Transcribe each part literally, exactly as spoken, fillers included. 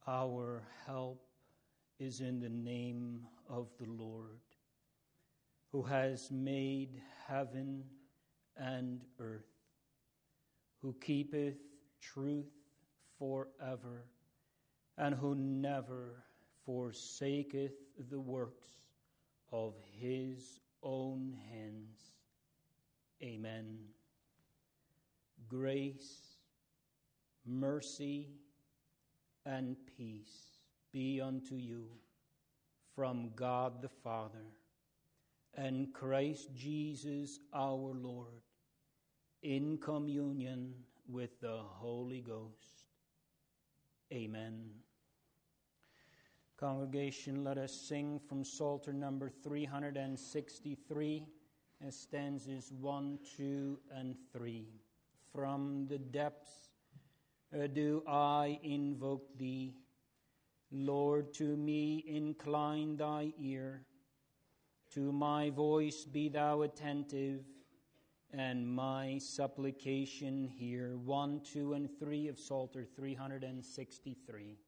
Our help is in the name of the Lord, who has made heaven and earth, who keepeth truth forever, and who never forsaketh the works of his own hands. Amen. Grace, mercy, and peace be unto you from God the Father and Christ Jesus our Lord, in communion with the Holy Ghost. Amen. Congregation, let us sing from Psalter number three hundred sixty-three, as stanzas one, two, and three. From the depths uh, do I invoke thee. Lord, to me incline thy ear. To my voice be thou attentive, and my supplication hear. One, two, and three of Psalter three hundred sixty-three.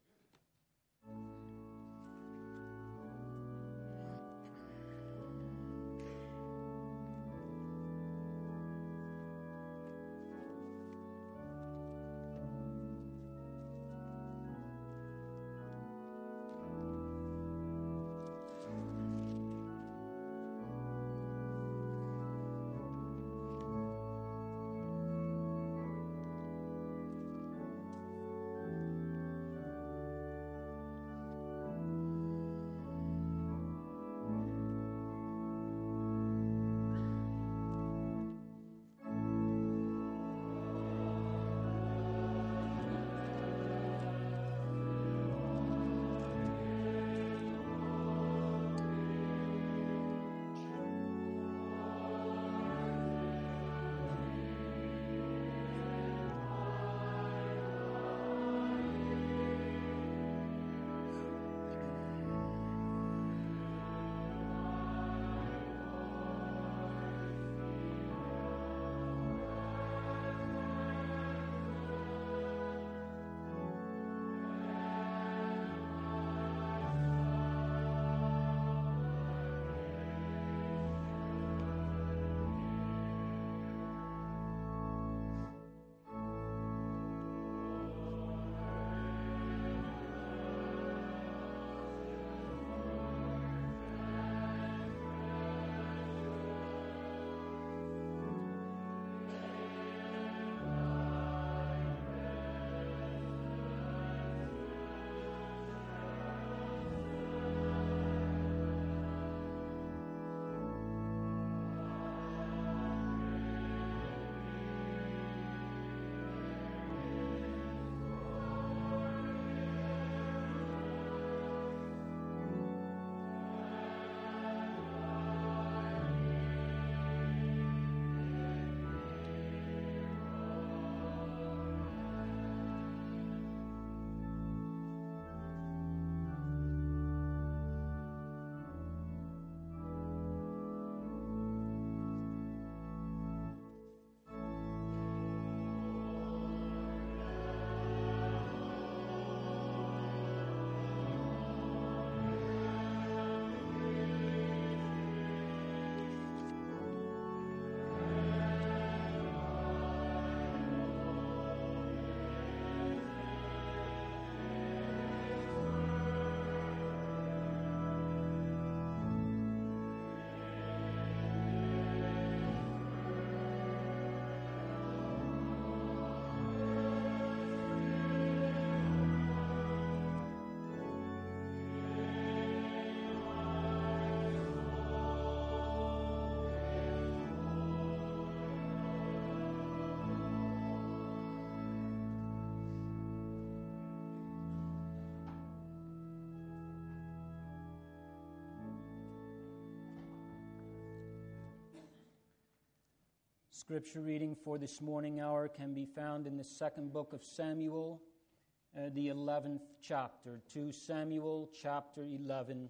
Scripture reading for this morning hour can be found in the second book of Samuel, uh, the eleventh chapter, Second Samuel chapter eleven.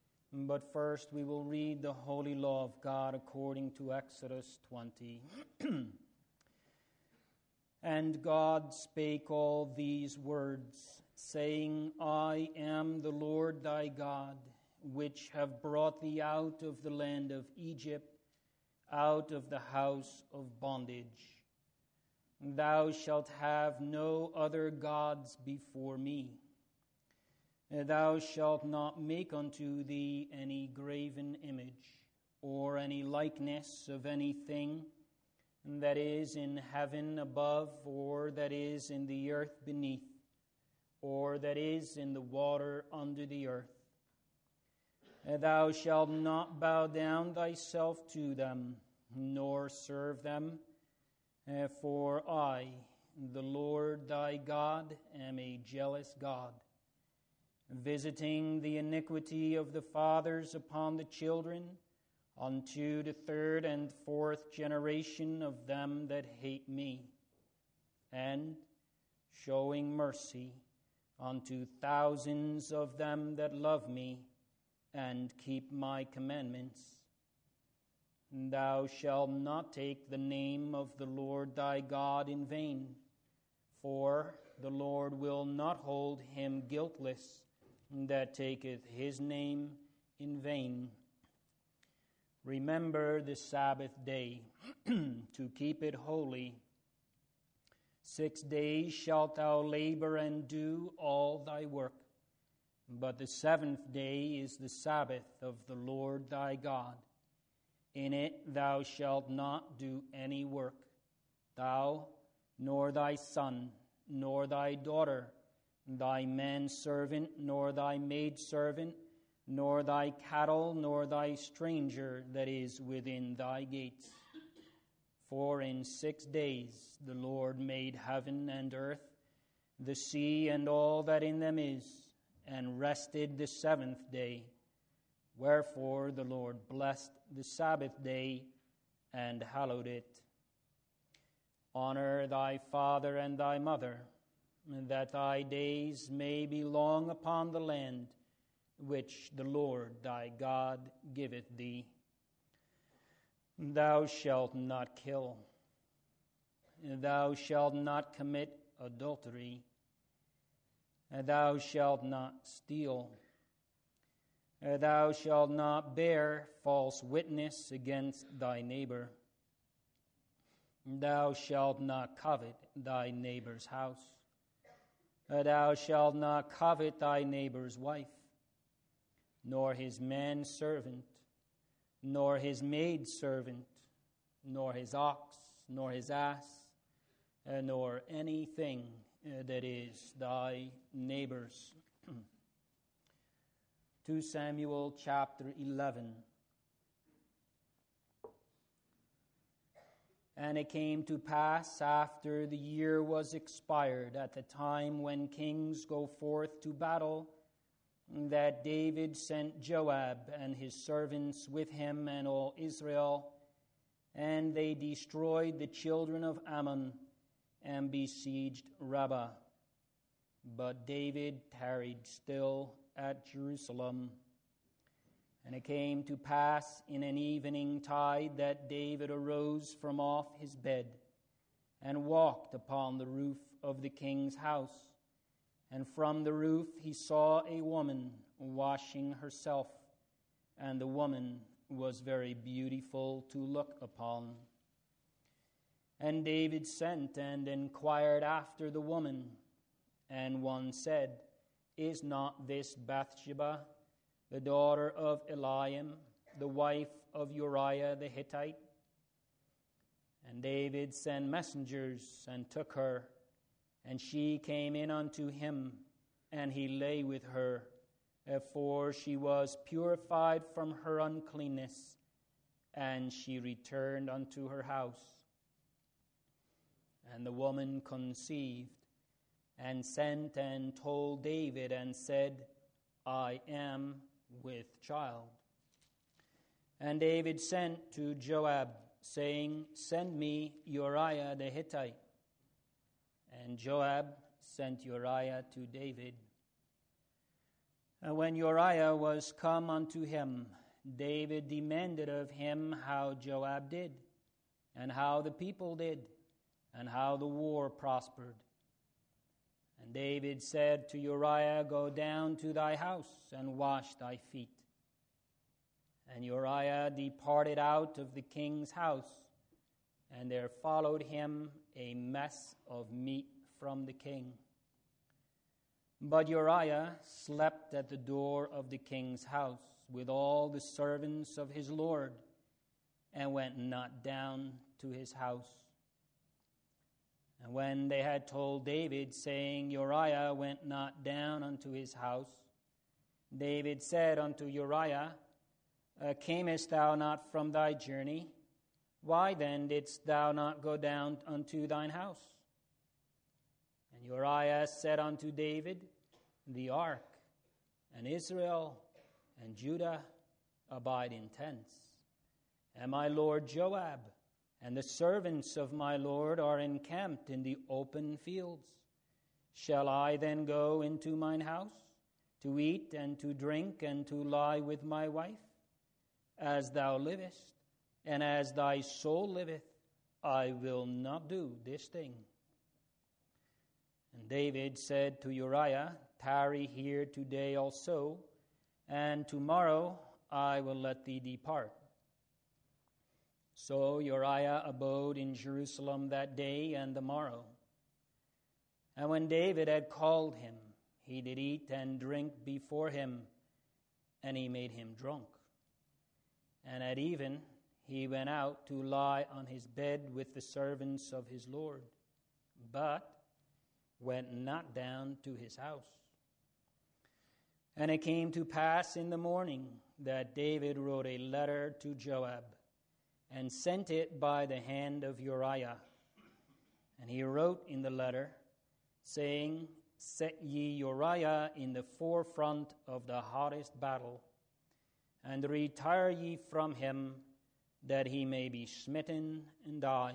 But first we will read the holy law of God according to Exodus twenty. And God spake all these words, saying, I am the Lord thy God, which have brought thee out of the land of Egypt, out of the house of bondage. Thou shalt have no other gods before me. Thou shalt not make unto thee any graven image, or any likeness of anything that is in heaven above, or that is in the earth beneath, or that is in the water under the earth. Thou shalt not bow down thyself to them, nor serve them, for I, the Lord thy God, am a jealous God, visiting the iniquity of the fathers upon the children, unto the third and fourth generation of them that hate me, and showing mercy unto thousands of them that love me and keep my commandments. Thou shalt not take the name of the Lord thy God in vain, for the Lord will not hold him guiltless that taketh his name in vain. Remember the Sabbath day, to keep it holy. Six days shalt thou labor and do all thy work, but the seventh day is the Sabbath of the Lord thy God. In it thou shalt not do any work, thou, nor thy son, nor thy daughter, thy manservant, nor thy maidservant, nor thy cattle, nor thy stranger that is within thy gates. For in six days the Lord made heaven and earth, the sea and all that in them is, and rested the seventh day. Wherefore the Lord blessed the Sabbath day and hallowed it. Honor thy father and thy mother, that thy days may be long upon the land which the Lord thy God giveth thee. Thou shalt not kill. Thou shalt not commit adultery. Thou shalt not steal. Thou shalt not bear false witness against thy neighbor. Thou shalt not covet thy neighbor's house. Thou shalt not covet thy neighbor's wife, nor his manservant, nor his maidservant, nor his ox, nor his ass, nor anything that is thy neighbor's. Second Samuel chapter eleven. And it came to pass after the year was expired, at the time when kings go forth to battle, that David sent Joab and his servants with him and all Israel, and they destroyed the children of Ammon and besieged Rabbah. But David tarried still at Jerusalem. And it came to pass in an evening tide that David arose from off his bed and walked upon the roof of the king's house. And from the roof he saw a woman washing herself, and the woman was very beautiful to look upon. And David sent and inquired after the woman, and one said, Is not this Bathsheba, the daughter of Eliam, the wife of Uriah the Hittite? And David sent messengers and took her, and she came in unto him, and he lay with her, for she was purified from her uncleanness, and she returned unto her house. And the woman conceived, and sent and told David, and said, I am with child. And David sent to Joab, saying, Send me Uriah the Hittite. And Joab sent Uriah to David. And when Uriah was come unto him, David demanded of him how Joab did, and how the people did, and how the war prospered. And David said to Uriah, Go down to thy house and wash thy feet. And Uriah departed out of the king's house, and there followed him a mess of meat from the king. But Uriah slept at the door of the king's house with all the servants of his lord, and went not down to his house. And when they had told David, saying, Uriah went not down unto his house, David said unto Uriah, uh, Camest thou not from thy journey? Why then didst thou not go down unto thine house? And Uriah said unto David, The ark, and Israel, and Judah abide in tents, and my lord Joab, and the servants of my lord are encamped in the open fields. Shall I then go into mine house, to eat and to drink and to lie with my wife? As thou livest, and as thy soul liveth, I will not do this thing. And David said to Uriah, Tarry here today also, and tomorrow I will let thee depart. So Uriah abode in Jerusalem that day and the morrow. And when David had called him, he did eat and drink before him, and he made him drunk. And at even he went out to lie on his bed with the servants of his lord, but went not down to his house. And it came to pass in the morning that David wrote a letter to Joab, and sent it by the hand of Uriah. And he wrote in the letter, saying, Set ye Uriah in the forefront of the hottest battle, and retire ye from him, that he may be smitten and die.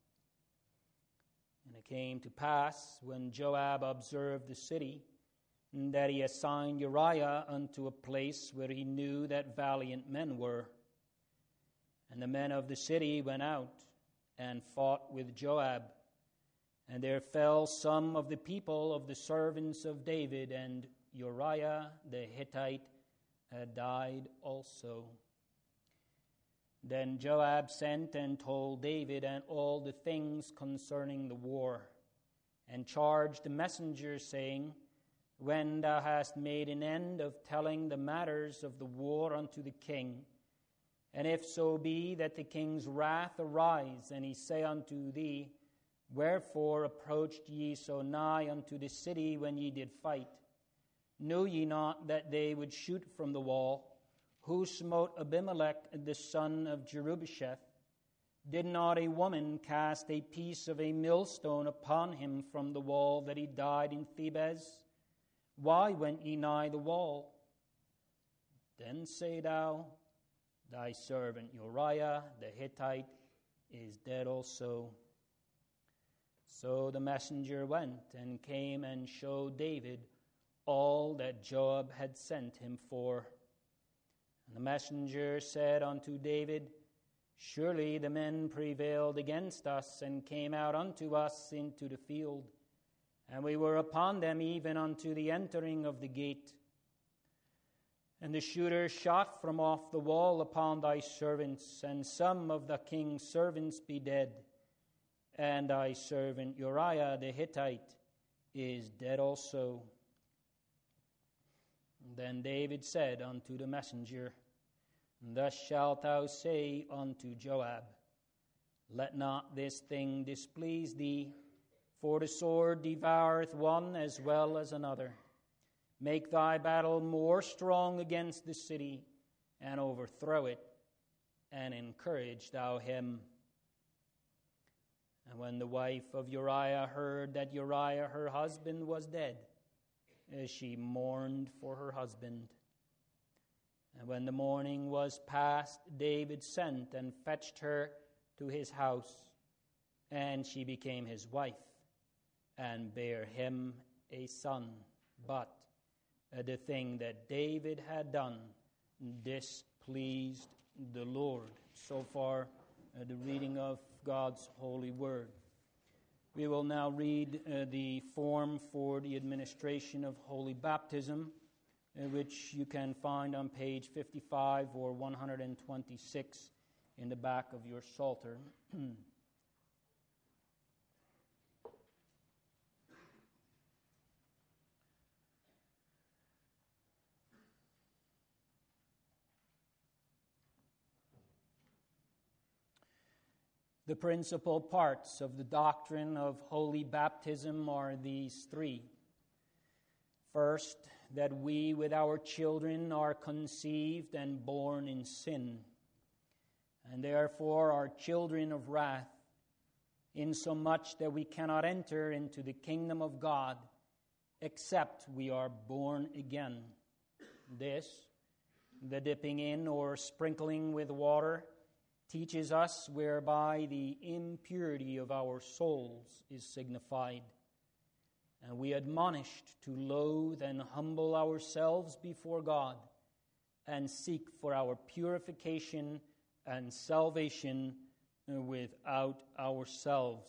And it came to pass, when Joab observed the city, that he assigned Uriah unto a place where he knew that valiant men were. And the men of the city went out and fought with Joab. And there fell some of the people of the servants of David, and Uriah the Hittite had died also. Then Joab sent and told David and all the things concerning the war, and charged the messenger, saying, When thou hast made an end of telling the matters of the war unto the king, and if so be that the king's wrath arise, and he say unto thee, Wherefore approached ye so nigh unto the city when ye did fight? Knew ye not that they would shoot from the wall? Who smote Abimelech the son of Jerubbesheth? Did not a woman cast a piece of a millstone upon him from the wall, that he died in Thebez? Why went ye nigh the wall? Then say thou, Thy servant Uriah the Hittite is dead also. So the messenger went and came and showed David all that Joab had sent him for. And the messenger said unto David, Surely the men prevailed against us, and came out unto us into the field, and we were upon them even unto the entering of the gate. And the shooter shot from off the wall upon thy servants, and some of the king's servants be dead. And thy servant Uriah the Hittite is dead also. Then David said unto the messenger, Thus shalt thou say unto Joab, Let not this thing displease thee, for the sword devoureth one as well as another. Make thy battle more strong against the city, and overthrow it, and encourage thou him. And when the wife of Uriah heard that Uriah her husband was dead, she mourned for her husband. And when the morning was past, David sent and fetched her to his house, and she became his wife, and bare him a son. But uh, the thing that David had done displeased the Lord. So far, uh, the reading of God's holy word. We will now read uh, the form for the administration of holy baptism, uh, which you can find on page fifty-five or one hundred twenty-six in the back of your Psalter. The principal parts of the doctrine of holy baptism are these three. First, that we with our children are conceived and born in sin, and therefore are children of wrath, insomuch that we cannot enter into the kingdom of God except we are born again. This, the dipping in or sprinkling with water, teaches us whereby the impurity of our souls is signified. And we admonished to loathe and humble ourselves before God and seek for our purification and salvation without ourselves.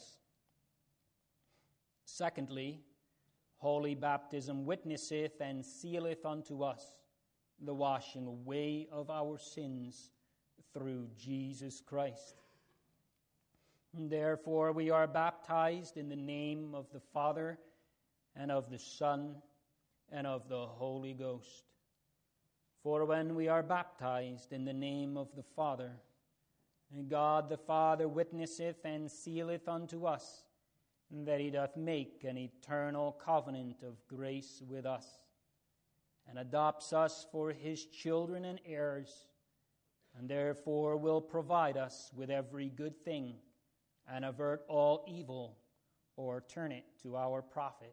Secondly, holy baptism witnesseth and sealeth unto us the washing away of our sins through Jesus Christ. Therefore we are baptized in the name of the Father, and of the Son, and of the Holy Ghost. For when we are baptized in the name of the Father, God the Father witnesseth and sealeth unto us that he doth make an eternal covenant of grace with us, and adopts us for his children and heirs, and therefore will provide us with every good thing, and avert all evil, or turn it to our profit.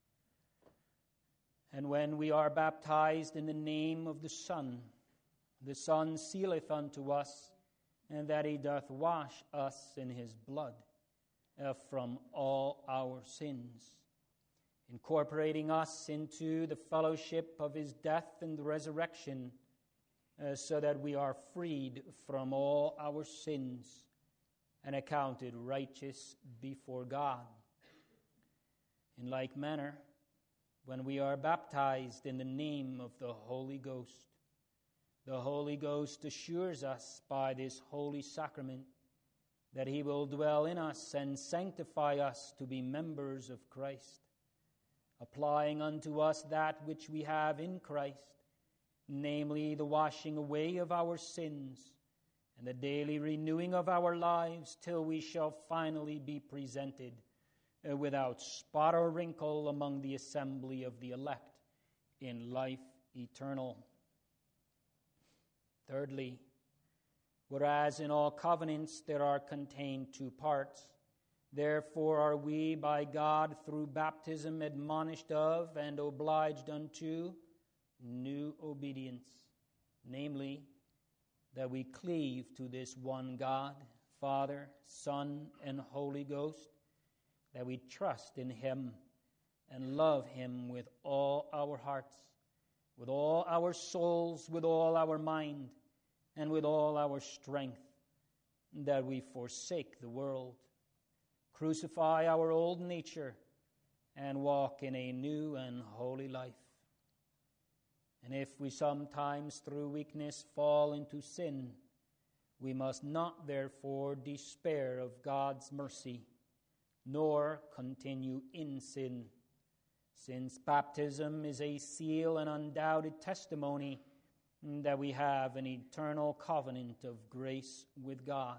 And when we are baptized in the name of the Son, the Son sealeth unto us, and that he doth wash us in his blood uh, from all our sins, incorporating us into the fellowship of his death and resurrection, Uh, so that we are freed from all our sins and accounted righteous before God. In like manner, when we are baptized in the name of the Holy Ghost, the Holy Ghost assures us by this holy sacrament that he will dwell in us and sanctify us to be members of Christ, applying unto us that which we have in Christ, namely the washing away of our sins and the daily renewing of our lives, till we shall finally be presented uh, without spot or wrinkle among the assembly of the elect in life eternal. Thirdly, whereas in all covenants there are contained two parts, therefore are we by God through baptism admonished of and obliged unto new obedience, namely, that we cleave to this one God, Father, Son, and Holy Ghost, that we trust in him and love him with all our hearts, with all our souls, with all our mind, and with all our strength, that we forsake the world, crucify our old nature, and walk in a new and holy life. And if we sometimes through weakness fall into sin, we must not therefore despair of God's mercy, nor continue in sin, since baptism is a seal and undoubted testimony that we have an eternal covenant of grace with God.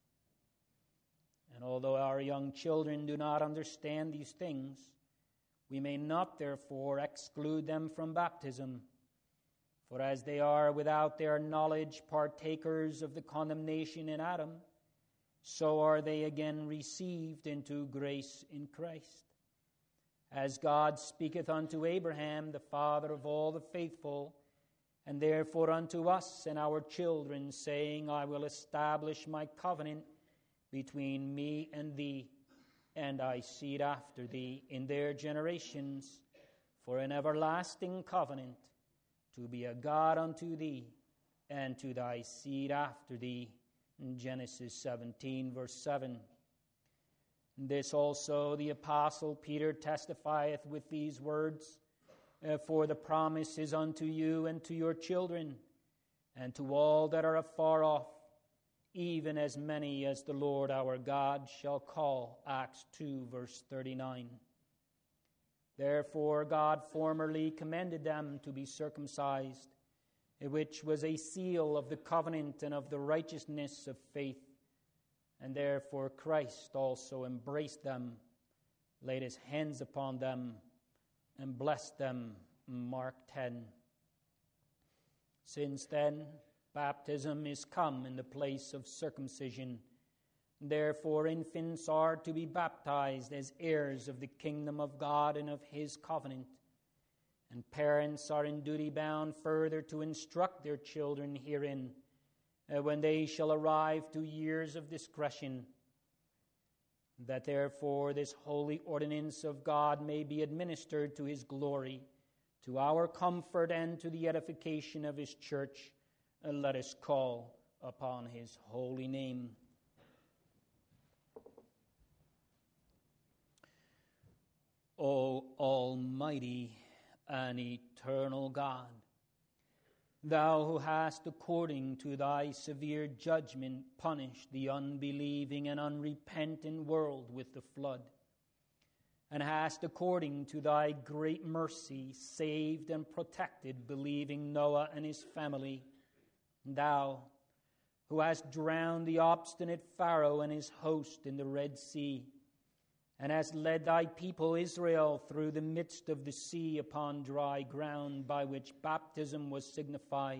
And although our young children do not understand these things, we may not therefore exclude them from baptism, for as they are without their knowledge partakers of the condemnation in Adam, so are they again received into grace in Christ. As God speaketh unto Abraham, the father of all the faithful, and therefore unto us and our children, saying, I will establish my covenant between me and thee, and thy seed after thee in their generations, for an everlasting covenant, to be a God unto thee, and to thy seed after thee. In Genesis seventeen, verse seven. This also the apostle Peter testifieth with these words, uh, For the promise is unto you and to your children, and to all that are afar off, even as many as the Lord our God shall call. Acts two, verse thirty-nine. Therefore God formerly commended them to be circumcised, which was a seal of the covenant and of the righteousness of faith. And therefore Christ also embraced them, laid his hands upon them, and blessed them. Mark ten. Since then, baptism is come in the place of circumcision. Therefore infants are to be baptized as heirs of the kingdom of God and of his covenant. And parents are in duty bound further to instruct their children herein, uh, when they shall arrive to years of discretion, that therefore this holy ordinance of God may be administered to his glory, to our comfort and to the edification of his church, uh, let us call upon his holy name. O Almighty and eternal God, thou who hast, according to thy severe judgment, punished the unbelieving and unrepentant world with the flood, and hast, according to thy great mercy, saved and protected believing Noah and his family, thou who hast drowned the obstinate Pharaoh and his host in the Red Sea, and hast led thy people Israel through the midst of the sea upon dry ground, by which baptism was signified,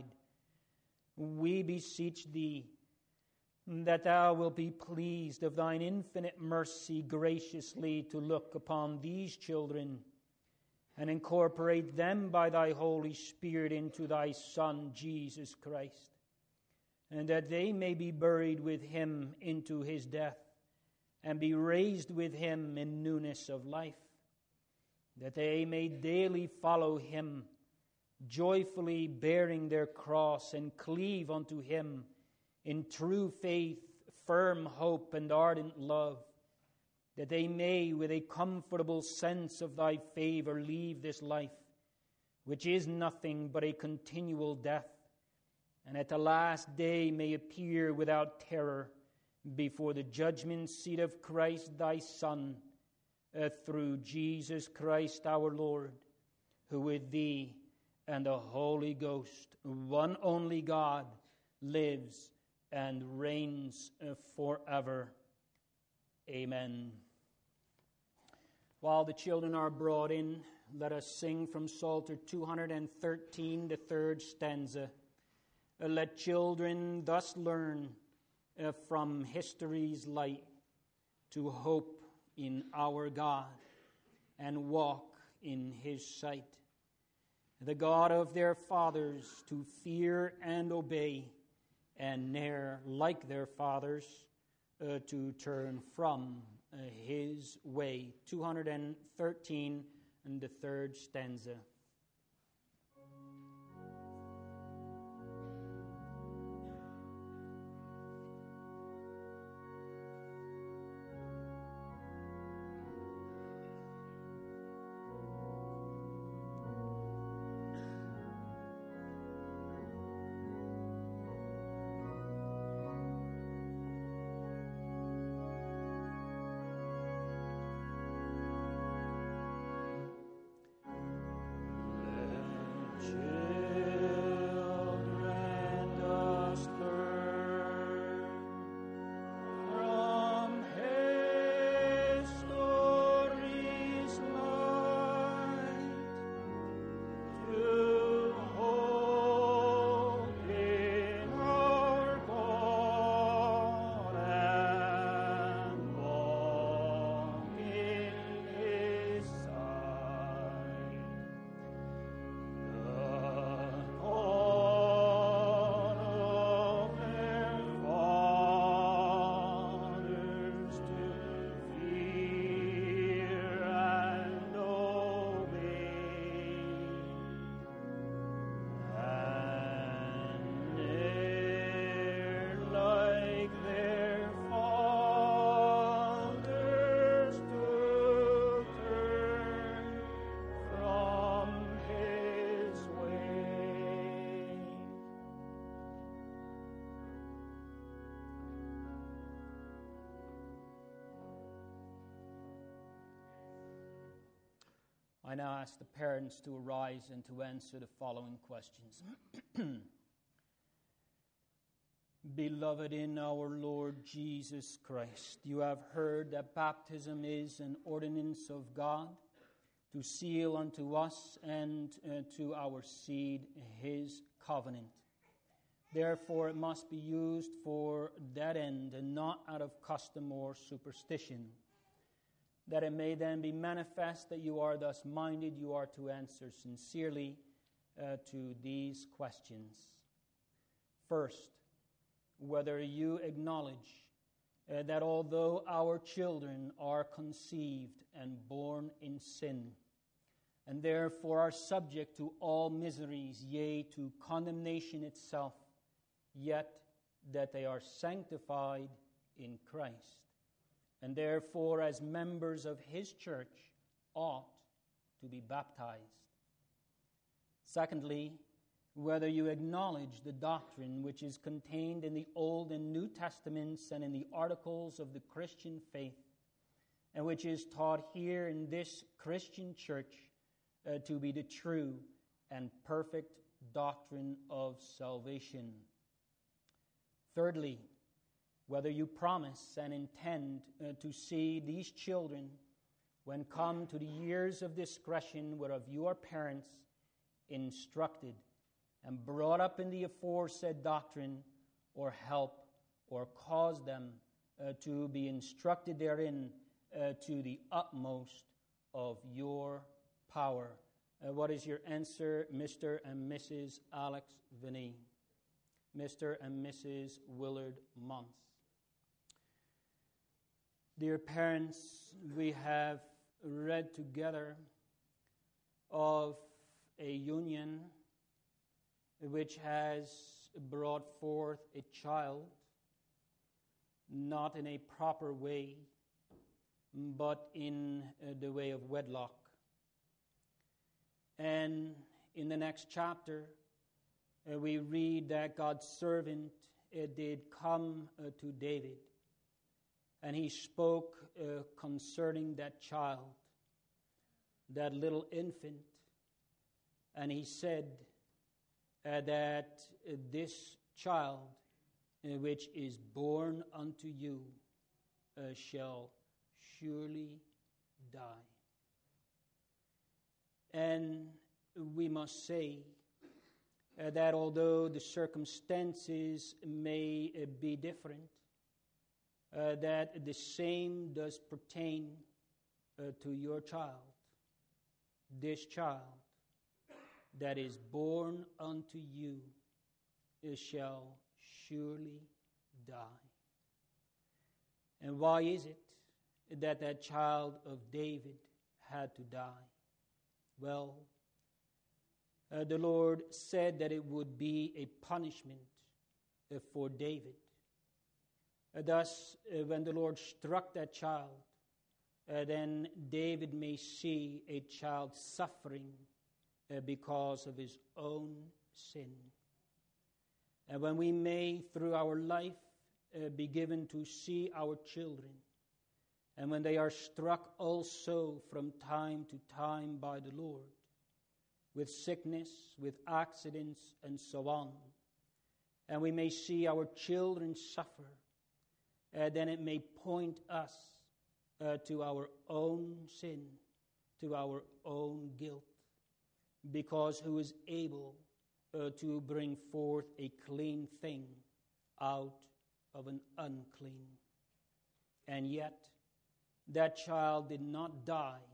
we beseech thee that thou wilt be pleased of thine infinite mercy graciously to look upon these children and incorporate them by thy Holy Spirit into thy Son, Jesus Christ, and that they may be buried with him into his death, and be raised with him in newness of life, that they may daily follow him, joyfully bearing their cross, and cleave unto him in true faith, firm hope, and ardent love, that they may with a comfortable sense of thy favor leave this life, which is nothing but a continual death, and at the last day may appear without terror before the judgment seat of Christ thy Son, uh, through Jesus Christ our Lord, who with thee and the Holy Ghost, one only God, lives and reigns uh, forever. Amen. While the children are brought in, let us sing from Psalter two hundred thirteen, the third stanza. Uh, let children thus learn Uh, from history's light to hope in our God and walk in his sight. The God of their fathers to fear and obey, and ne'er like their fathers uh, to turn from uh, his way. two hundred thirteen and the third stanza. I now ask the parents to arise and to answer the following questions. Beloved in our Lord Jesus Christ, you have heard that baptism is an ordinance of God to seal unto us and uh, to our seed his covenant. Therefore, it must be used for that end and not out of custom or superstition, that it may then be manifest that you are thus minded, you are to answer sincerely uh, to these questions. First, whether you acknowledge uh, that although our children are conceived and born in sin, and therefore are subject to all miseries, yea, to condemnation itself, yet that they are sanctified in Christ, and therefore as members of his church ought to be baptized. Secondly, whether you acknowledge the doctrine which is contained in the Old and New Testaments and in the articles of the Christian faith, and which is taught here in this Christian church uh, to be the true and perfect doctrine of salvation. Thirdly, whether you promise and intend uh, to see these children, when come to the years of discretion whereof you are parents, instructed and brought up in the aforesaid doctrine, or help or cause them uh, to be instructed therein uh, to the utmost of your power. Uh, what is your answer, Mister and Missus Alex Vinnie? Mister and Missus Willard Month. Dear parents, we have read together of a union which has brought forth a child, not in a proper way, but in uh, the way of wedlock. And in the next chapter, uh, we read that God's servant uh, did come uh, to David, and he spoke uh, concerning that child, that little infant, and he said, Uh, that uh, this child uh, which is born unto you uh, shall surely die. And we must say uh, that although the circumstances may uh, be different, uh, that the same does pertain uh, to your child, this child that is born unto you, it shall surely die. And why is it that that child of David had to die? Well, uh, the Lord said that it would be a punishment uh, for David. Uh, thus, uh, when the Lord struck that child, uh, then David may see a child suffering Uh, because of his own sin. And when we may, through our life, uh, be given to see our children, and when they are struck also from time to time by the Lord, with sickness, with accidents, and so on, and we may see our children suffer, uh, then it may point us uh, to our own sin, to our own guilt. Because who is able uh, to bring forth a clean thing out of an unclean? And yet, that child did not die,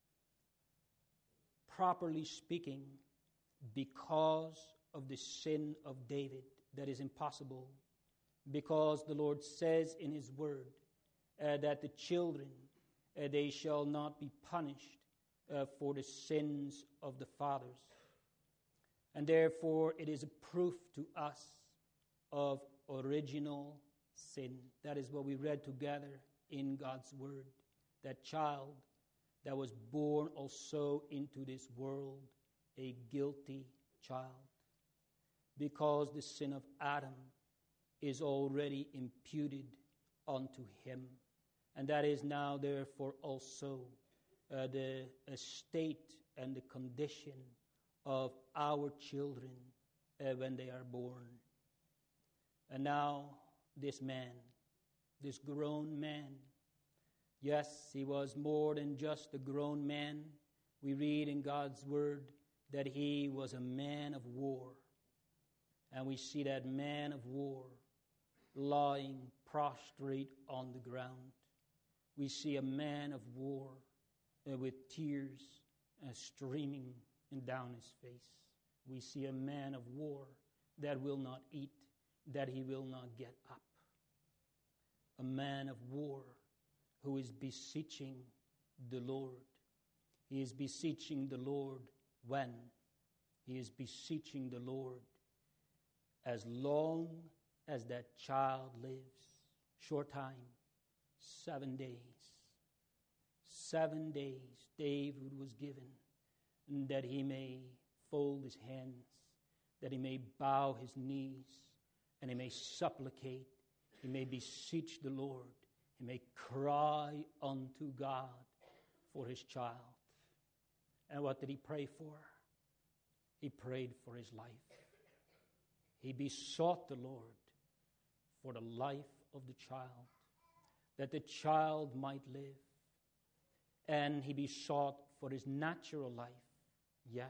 properly speaking, because of the sin of David. That is impossible, because the Lord says in his word uh, that the children, uh, they shall not be punished Uh, for the sins of the fathers. And therefore it is a proof to us of original sin. That is what we read together in God's word. That child that was born also into this world, a guilty child. Because the sin of Adam is already imputed unto him. And that is now therefore also Uh, the estate and the condition of our children uh, when they are born. And now this man, this grown man, yes, he was more than just a grown man. We read in God's word that he was a man of war. And we see that man of war lying prostrate on the ground. We see a man of war uh, with tears uh, streaming down his face. We see a man of war that will not eat, that he will not get up. A man of war who is beseeching the Lord. He is beseeching the Lord when? He is beseeching the Lord as long as that child lives. Short time, seven days. Seven days David was given that he may fold his hands, that he may bow his knees, and he may supplicate, he may beseech the Lord, he may cry unto God for his child. And what did he pray for? He prayed for his life. He besought the Lord for the life of the child, that the child might live. And he besought for his natural life. Yes,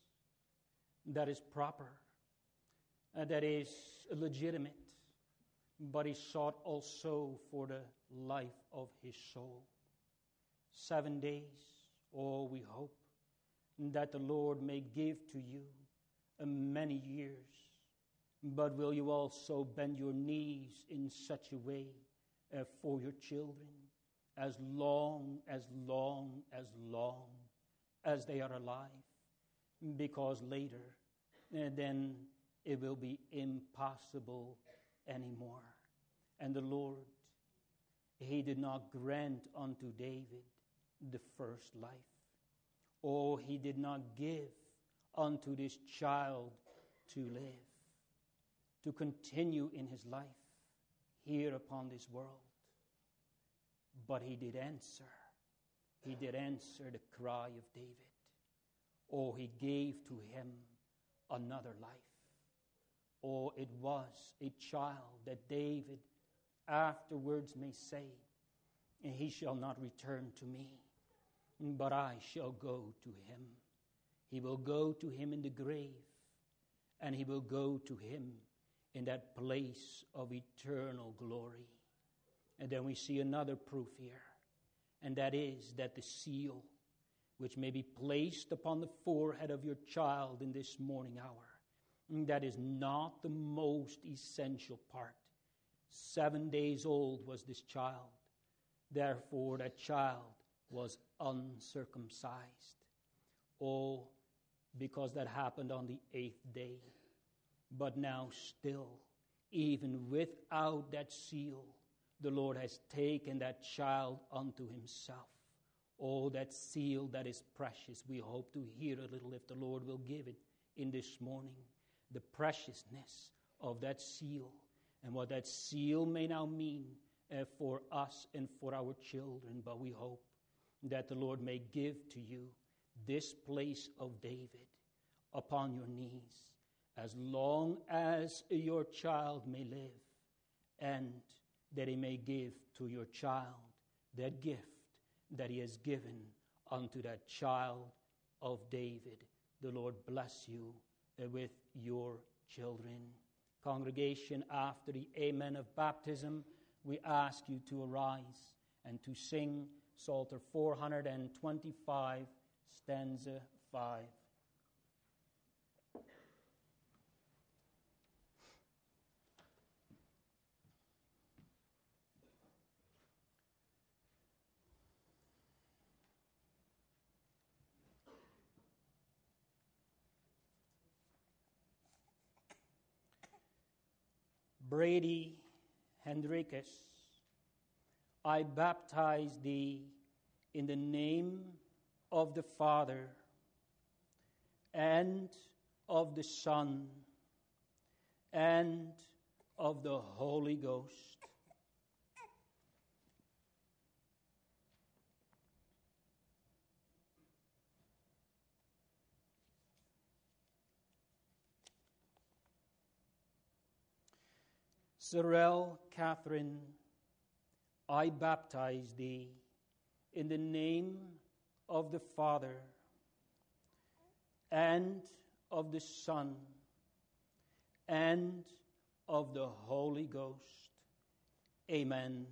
that is proper, and that is legitimate. But he sought also for the life of his soul. Seven days, oh, we hope that the Lord may give to you uh, many years. But will you also bend your knees in such a way uh, for your children, as long, as long, as long as they are alive? Because later, uh, then it will be impossible anymore. And the Lord, he did not grant unto David the first life. Oh, he did not give unto this child to live, to continue in his life here upon this world. But he did answer. He did answer the cry of David. Oh, he gave to him another life. Oh, it was a child that David afterwards may say, he shall not return to me, but I shall go to him. He will go to him in the grave, and he will go to him in that place of eternal glory. And then we see another proof here, and that is that the seal which may be placed upon the forehead of your child in this morning hour, that is not the most essential part. Seven days old was this child. Therefore, that child was uncircumcised. Oh, because that happened on the eighth day. But now still, even without that seal, the Lord has taken that child unto himself. Oh, that seal that is precious. We hope to hear a little, if the Lord will give it in this morning, the preciousness of that seal and what that seal may now mean uh, for us and for our children. But we hope that the Lord may give to you this place of David upon your knees, as long as your child may live, and that he may give to your child that gift that he has given unto that child of David. The Lord bless you uh, with your children. Congregation, after the amen of baptism, we ask you to arise and to sing Psalter four twenty-five, stanza five. Brady Hendricus, I baptize thee in the name of the Father and of the Son and of the Holy Ghost. Sorel Catherine, I baptize thee in the name of the Father and of the Son and of the Holy Ghost. Amen.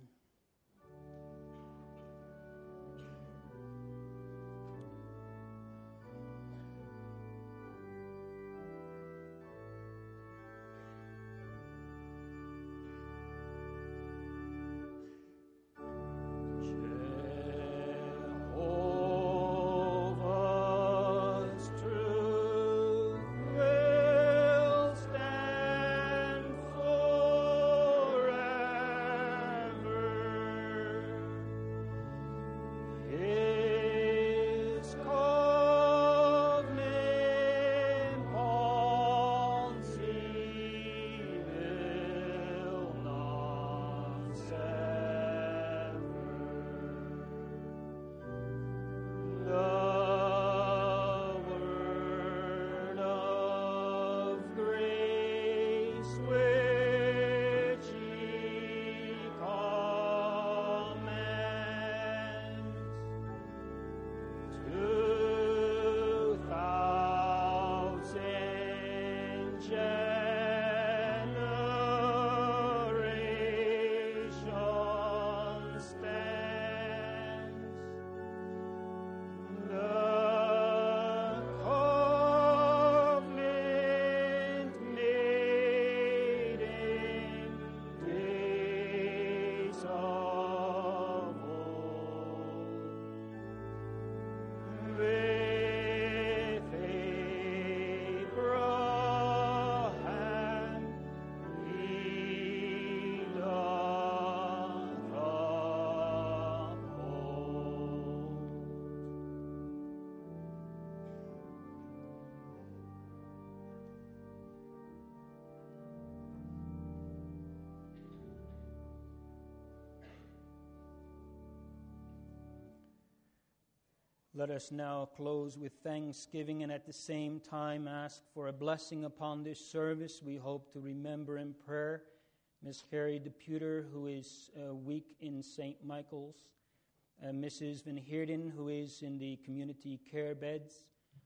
Let us now close with thanksgiving and at the same time ask for a blessing upon this service. We hope to remember in prayer Miss Carrie Deputer, who is uh, weak in Saint Michael's, uh, Missus Van Heerden, who is in the community care beds,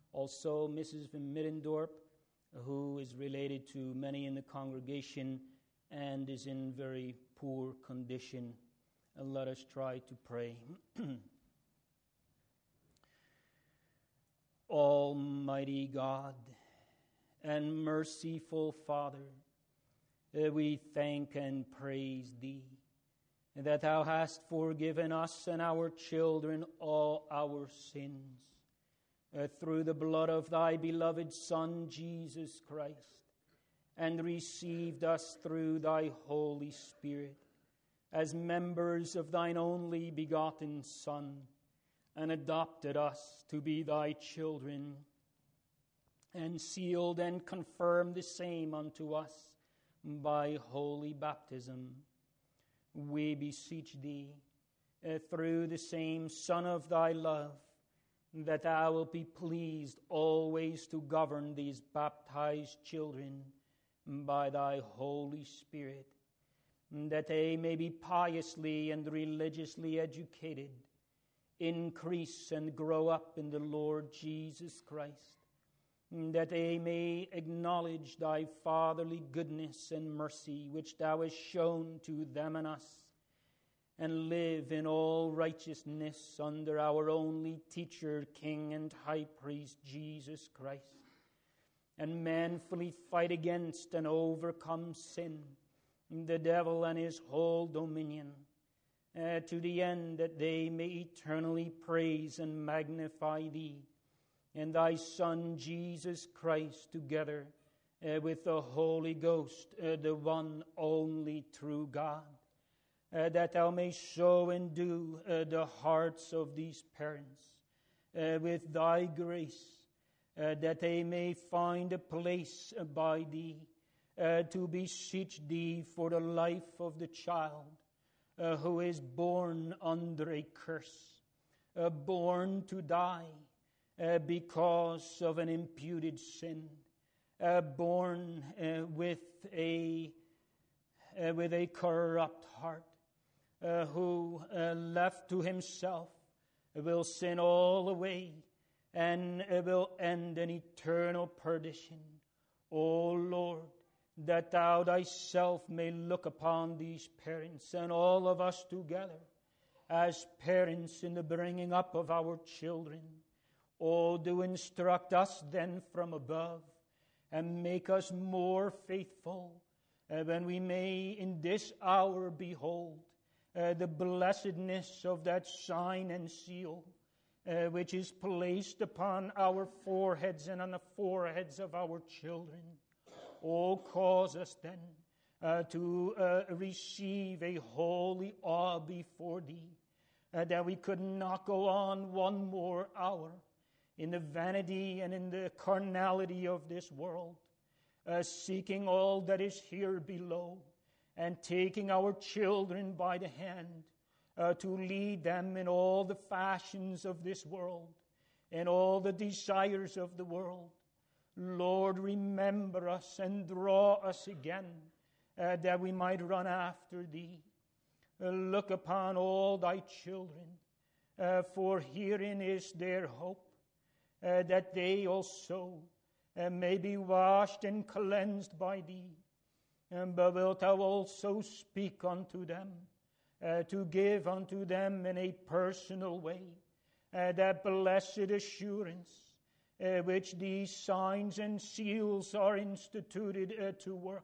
also Missus Van Middendorp, who is related to many in the congregation and is in very poor condition. And let us try to pray. Almighty God and merciful Father, uh, we thank and praise Thee that Thou hast forgiven us and our children all our sins uh, through the blood of Thy beloved Son, Jesus Christ, and received us through Thy Holy Spirit as members of Thine only begotten Son, and adopted us to be Thy children, and sealed and confirmed the same unto us by holy baptism. We beseech Thee, uh, through the same Son of Thy love, that Thou wilt be pleased always to govern these baptized children by Thy Holy Spirit, that they may be piously and religiously educated, increase and grow up in the Lord Jesus Christ, that they may acknowledge Thy fatherly goodness and mercy which Thou hast shown to them and us, and live in all righteousness under our only teacher, King, and High Priest, Jesus Christ, and manfully fight against and overcome sin, the devil and his whole dominion, Uh, to the end that they may eternally praise and magnify Thee and Thy Son, Jesus Christ, together uh, with the Holy Ghost, uh, the one only true God, uh, that Thou mayst so endue uh, the hearts of these parents uh, with Thy grace, uh, that they may find a place uh, by Thee uh, to beseech Thee for the life of the child, Uh, who is born under a curse, uh, born to die uh, because of an imputed sin, uh, born uh, with a uh, with with a corrupt heart, uh, who, uh, left to himself, will sin all away and uh, will end in eternal perdition. O Lord, that thou thyself may look upon these parents and all of us together as parents in the bringing up of our children. O, do instruct us then from above and make us more faithful uh, when we may in this hour behold uh, the blessedness of that sign and seal uh, which is placed upon our foreheads and on the foreheads of our children. O, cause us then uh, to uh, receive a holy awe before Thee, uh, that we could not go on one more hour in the vanity and in the carnality of this world, uh, seeking all that is here below, and taking our children by the hand uh, to lead them in all the fashions of this world and all the desires of the world. Lord, remember us and draw us again, uh, that we might run after Thee. Uh, look upon all Thy children, uh, for herein is their hope, uh, that they also uh, may be washed and cleansed by Thee. Um, but wilt Thou also speak unto them, uh, to give unto them in a personal way uh, that blessed assurance uh, which these signs and seals are instituted uh, to work.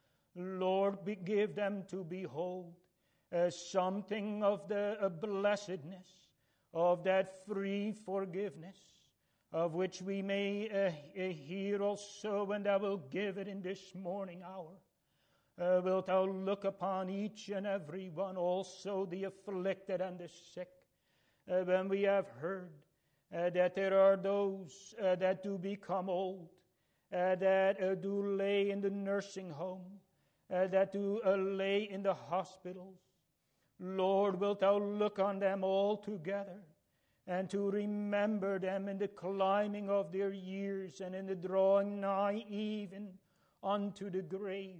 Lord, be, give them to behold uh, something of the uh, blessedness of that free forgiveness, of which we may uh, hear also, and I will give it in this morning hour. Uh, wilt Thou look upon each and every one, also the afflicted and the sick, uh, when we have heard uh, that there are those uh, that do become old, uh, that uh, do lay in the nursing home, uh, that do uh, lay in the hospitals. Lord, wilt Thou look on them all together, and to remember them in the climbing of their years and in the drawing nigh even unto the grave.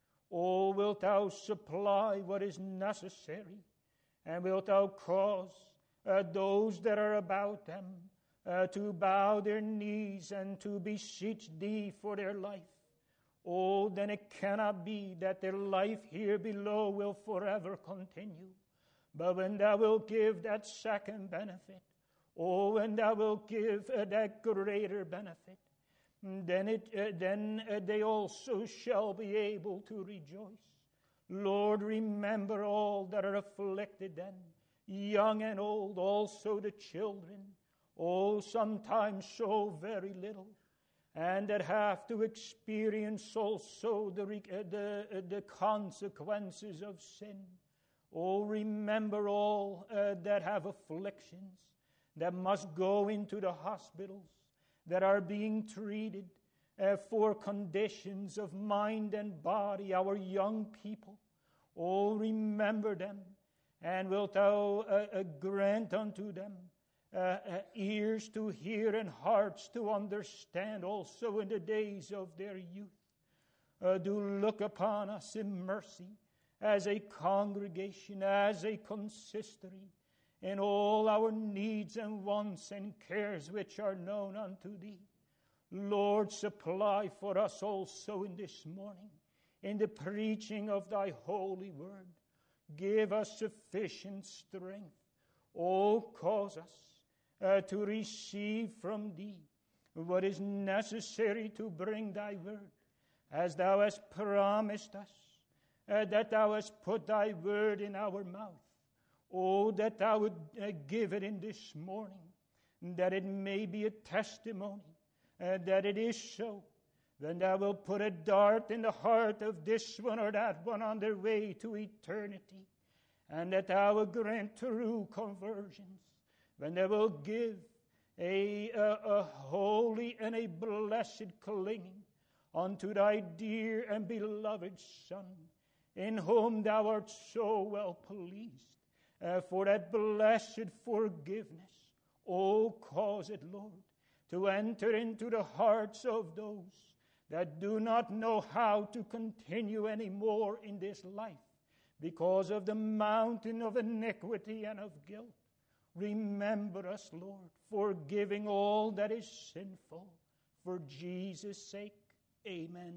O, wilt Thou supply what is necessary, and wilt Thou cause uh, those that are about them uh, to bow their knees and to beseech Thee for their life. Oh, then it cannot be that their life here below will forever continue. But when Thou wilt give that second benefit, oh, when Thou wilt give uh, that greater benefit, then it uh, then uh, they also shall be able to rejoice. Lord, remember all that are afflicted then, young and old, also the children, oh, sometimes so very little, and that have to experience also the, uh, the, uh, the consequences of sin. Oh, remember all uh, that have afflictions, that must go into the hospitals, that are being treated uh, for conditions of mind and body, our young people. Oh, remember them, and wilt Thou uh, uh, grant unto them uh, uh, ears to hear and hearts to understand also in the days of their youth. Uh, do look upon us in mercy as a congregation, as a consistory, in all our needs and wants and cares which are known unto Thee. Lord, supply for us also in this morning, in the preaching of Thy holy word. Give us sufficient strength. Oh, cause us uh, to receive from Thee what is necessary to bring Thy word, as Thou hast promised us, uh, that Thou hast put Thy word in our mouth. Oh, that Thou would uh, give it in this morning, that it may be a testimony, uh, that it is so. Then Thou wilt put a dart in the heart of this one or that one on their way to eternity, and that Thou wilt grant true conversions, when Thou wilt give a, a, a holy and a blessed clinging unto Thy dear and beloved Son, in whom Thou art so well pleased. Uh, for that blessed forgiveness. Oh, cause it, Lord, to enter into the hearts of those that do not know how to continue anymore in this life, because of the mountain of iniquity and of guilt. Remember us, Lord, forgiving all that is sinful. For Jesus' sake, amen.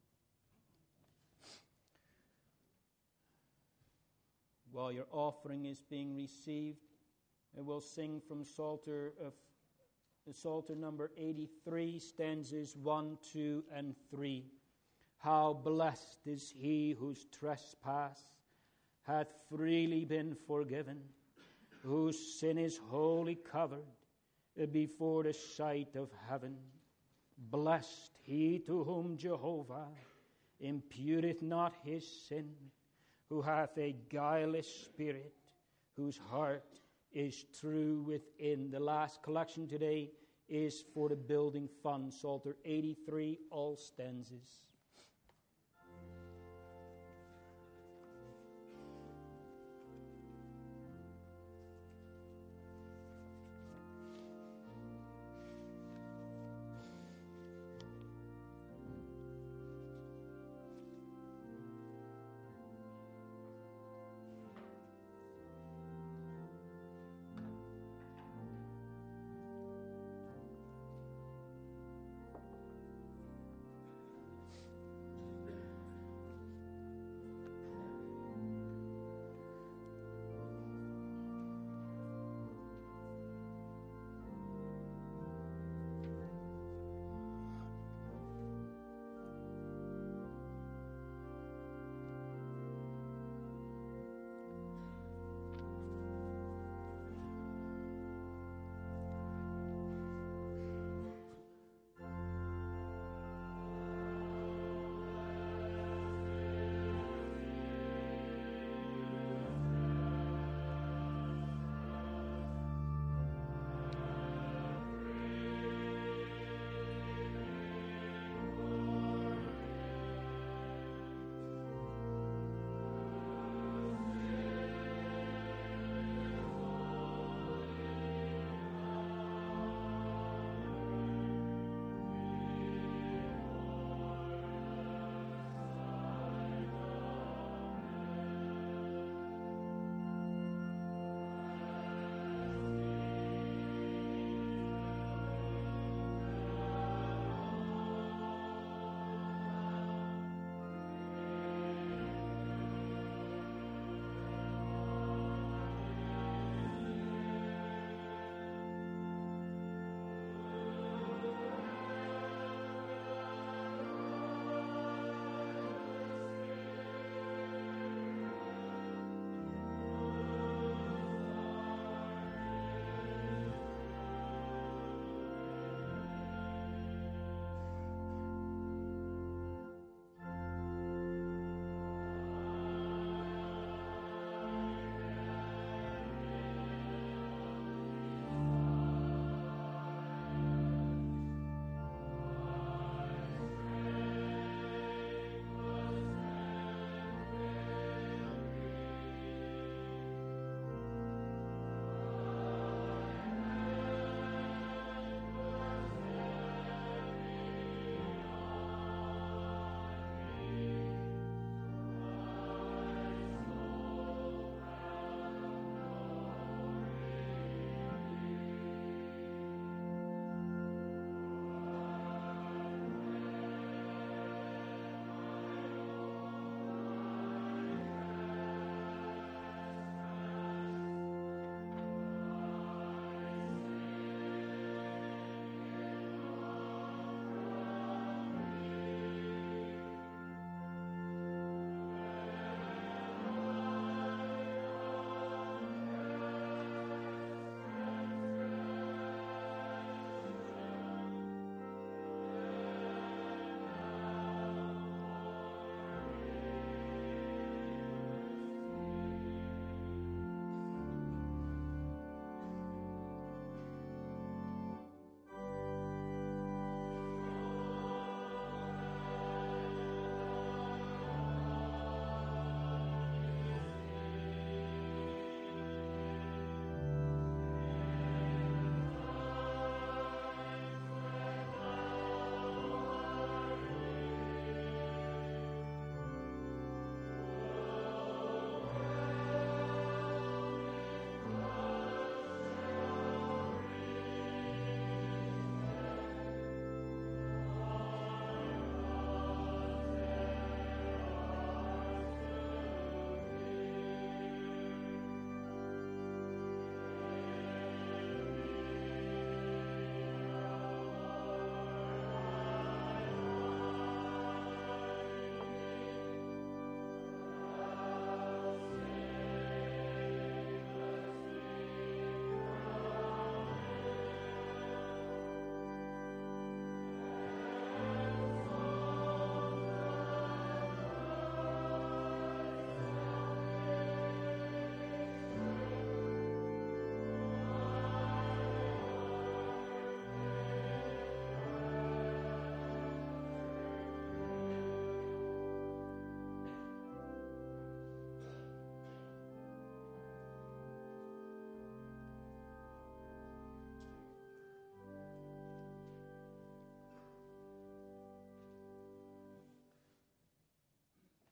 While your offering is being received, I will sing from Psalter of Psalter number eighty-three, stanzas one, two, and three. How blessed is he whose trespass hath freely been forgiven, whose sin is wholly covered before the sight of heaven. Blessed he to whom Jehovah imputeth not his sin, who hath a guileless spirit, whose heart is true within. The last collection today is for the building fund. Psalter eighty-three, all stanzas.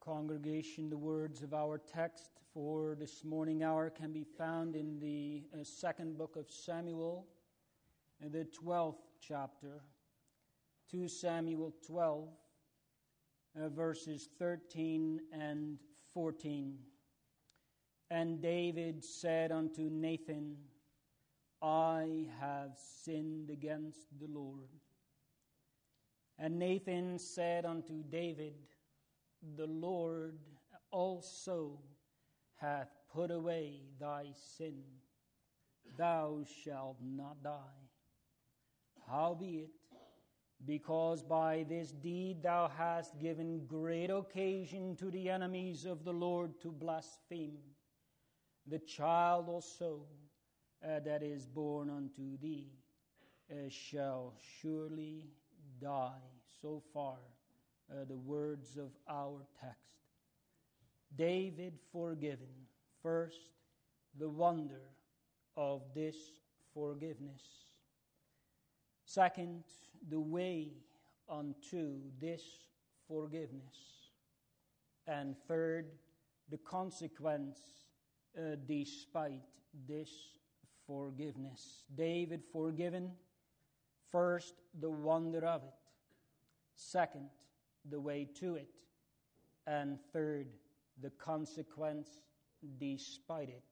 Congregation, the words of our text for this morning hour can be found in the uh, second book of Samuel, in the twelfth chapter, Second Samuel twelve, uh, verses thirteen and fourteen. And David said unto Nathan, I have sinned against the Lord. And Nathan said unto David, the Lord also hath put away thy sin. Thou shalt not die. Howbeit, because by this deed thou hast given great occasion to the enemies of the Lord to blaspheme, the child also uh, that is born unto thee uh, shall surely die. So far, Uh, the words of our text. David forgiven. First, the wonder of this forgiveness. Second, the way unto this forgiveness. And third, the consequence uh, despite this forgiveness. David forgiven. First, the wonder of it. Second, the way to it, and third, the consequence despite it.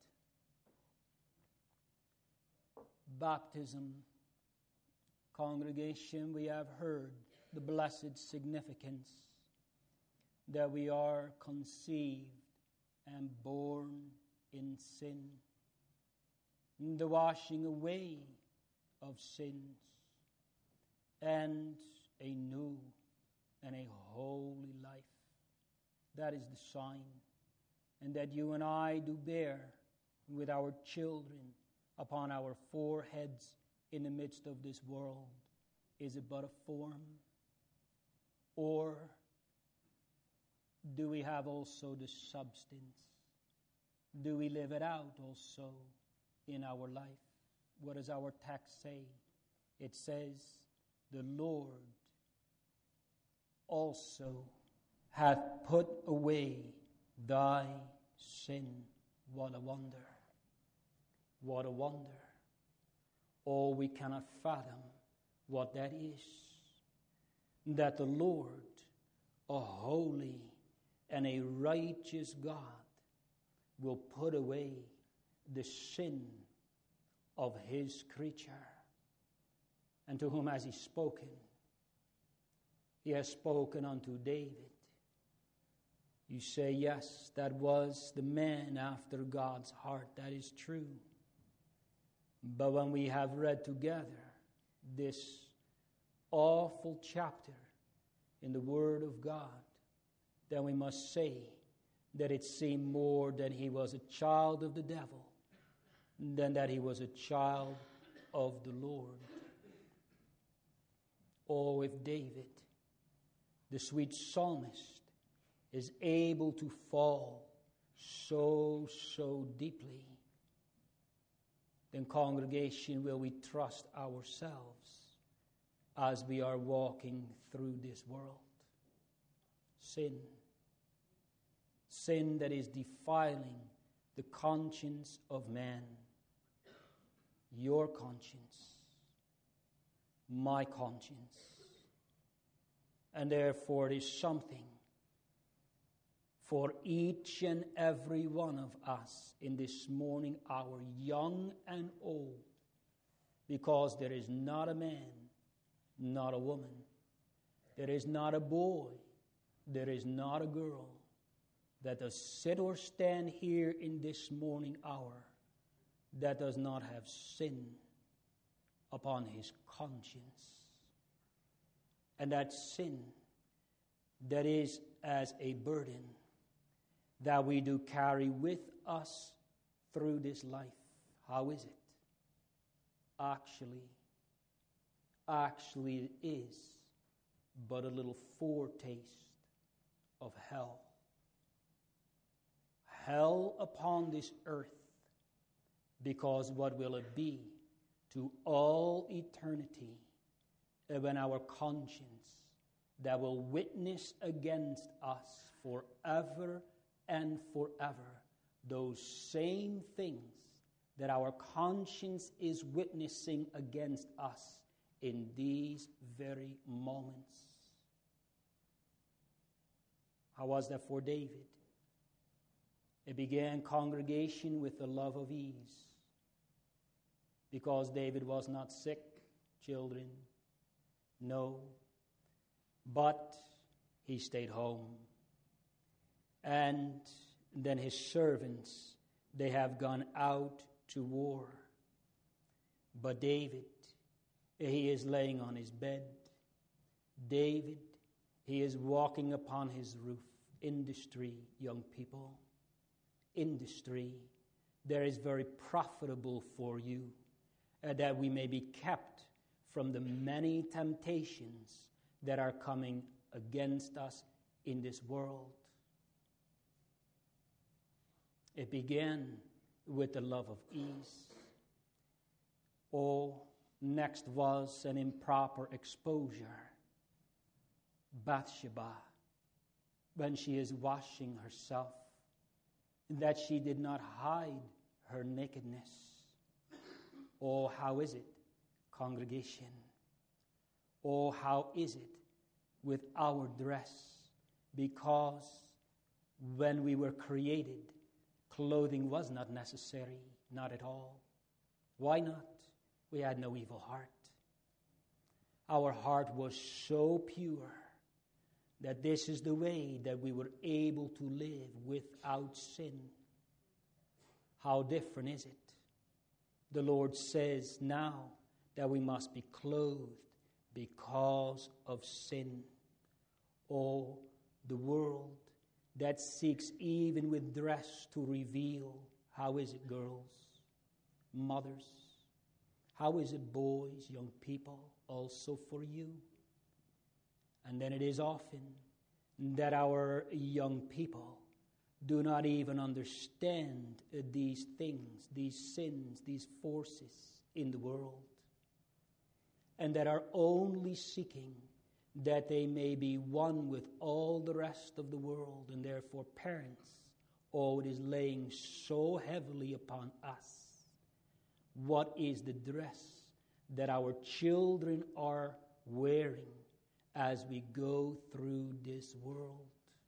Baptism. Congregation, we have heard the blessed significance that we are conceived and born in sin, the washing away of sins, and a new and a holy life. That is the sign, and that you and I do bear with our children upon our foreheads in the midst of this world. Is it but a form? Or do we have also the substance? Do we live it out also in our life? What does our text say? It says, the Lord also hath put away thy sin. What a wonder. What a wonder. Oh, we cannot fathom what that is. That the Lord, a holy and a righteous God, will put away the sin of his creature. And to whom has he spoken? He has spoken unto David. You say, yes, that was the man after God's heart. That is true. But when we have read together this awful chapter in the Word of God, then we must say that it seemed more that he was a child of the devil than that he was a child of the Lord. Oh, if David, the sweet psalmist, is able to fall so, so deeply, then, congregation, will we trust ourselves as we are walking through this world? Sin. Sin that is defiling the conscience of man. Your conscience. My conscience. And therefore it is something for each and every one of us in this morning hour, young and old, because there is not a man, not a woman, there is not a boy, there is not a girl that does sit or stand here in this morning hour that does not have sin upon his conscience. And that sin that is as a burden that we do carry with us through this life. How is it? Actually, actually it is but a little foretaste of hell. Hell upon this earth, because what will it be to all eternity when our conscience that will witness against us forever and forever those same things that our conscience is witnessing against us in these very moments. How was that for David? It began, congregation, with the love of ease, because David was not sick, children. No. But he stayed home. And then his servants, they have gone out to war. But David, he is laying on his bed. David, he is walking upon his roof. Industry, young people. Industry. There is very profitable for you, uh, that we may be kept from the many temptations that are coming against us in this world. It began with the love of ease. Oh, next was an improper exposure. Bathsheba, when she is washing herself, that she did not hide her nakedness. Oh, how is it, congregation? Oh, how is it with our dress? Because when we were created, clothing was not necessary, not at all. Why not? We had no evil heart. Our heart was so pure that this is the way that we were able to live without sin. How different is it? The Lord says now that we must be clothed because of sin. Oh, the world that seeks even with dress to reveal. How is it, girls, mothers? How is it, boys, young people, also for you? And then it is often that our young people do not even understand these things, these sins, these forces in the world, and that are only seeking that they may be one with all the rest of the world, and therefore parents, oh, it is laying so heavily upon us. What is the dress that our children are wearing as we go through this world?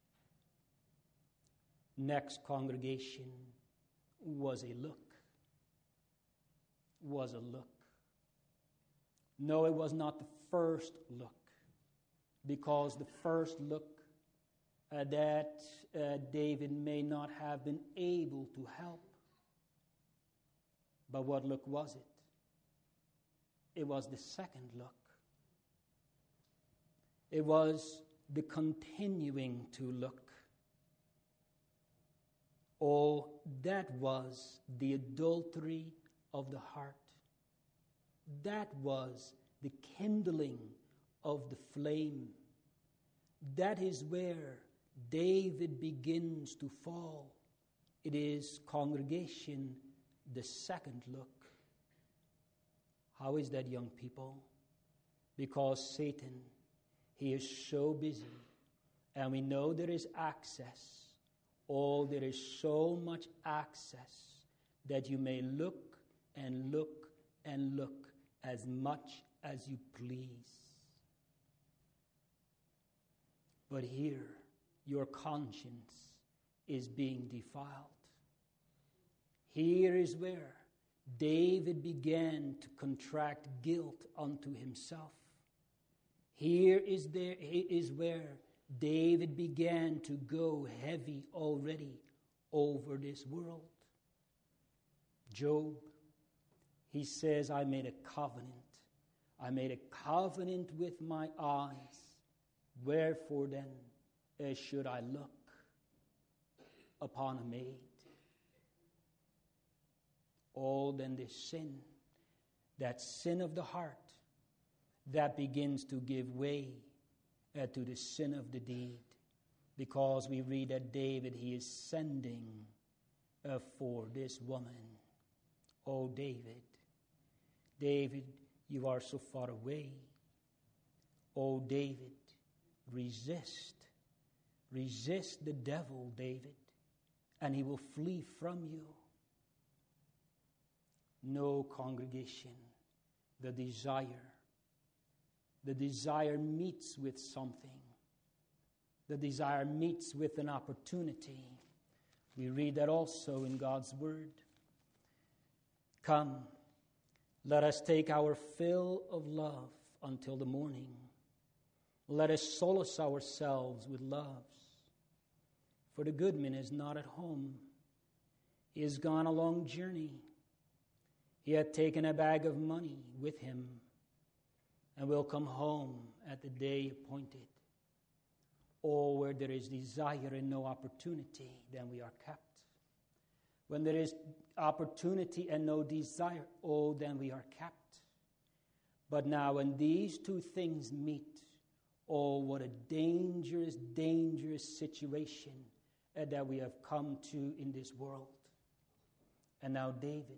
Next, congregation, was a look. Was a look. No, it was not the first look, because the first look uh, that uh, David may not have been able to help. But what look was it? It was the second look. It was the continuing to look. Oh, that was the adultery of the heart. That was the kindling of the flame. That is where David begins to fall. It is, congregation, the second look. How is that, young people? Because Satan, he is so busy, and we know there is access. Oh, there is so much access that you may look and look and look as much as you please. But here, your conscience is being defiled. Here is where David began to contract guilt unto himself. Here is there is where David began to go heavy already over this world. Job, he says, I made a covenant. I made a covenant with my eyes. Wherefore then uh, should I look upon a maid? Oh, then this sin, that sin of the heart, that begins to give way uh, to the sin of the deed. Because we read that David, he is sending uh, for this woman. Oh, David, David, you are so far away. Oh, David, resist. Resist the devil, David, and he will flee from you. No, congregation, the desire. The desire meets with something. The desire meets with an opportunity. We read that also in God's Word. Come, let us take our fill of love until the morning. Let us solace ourselves with loves. For the goodman is not at home. He has gone a long journey. He had taken a bag of money with him and will come home at the day appointed. Or where there is desire and no opportunity, then we are kept. When there is opportunity and no desire, oh, then we are kept. But now when these two things meet, oh, what a dangerous, dangerous situation uh, that we have come to in this world. And now David,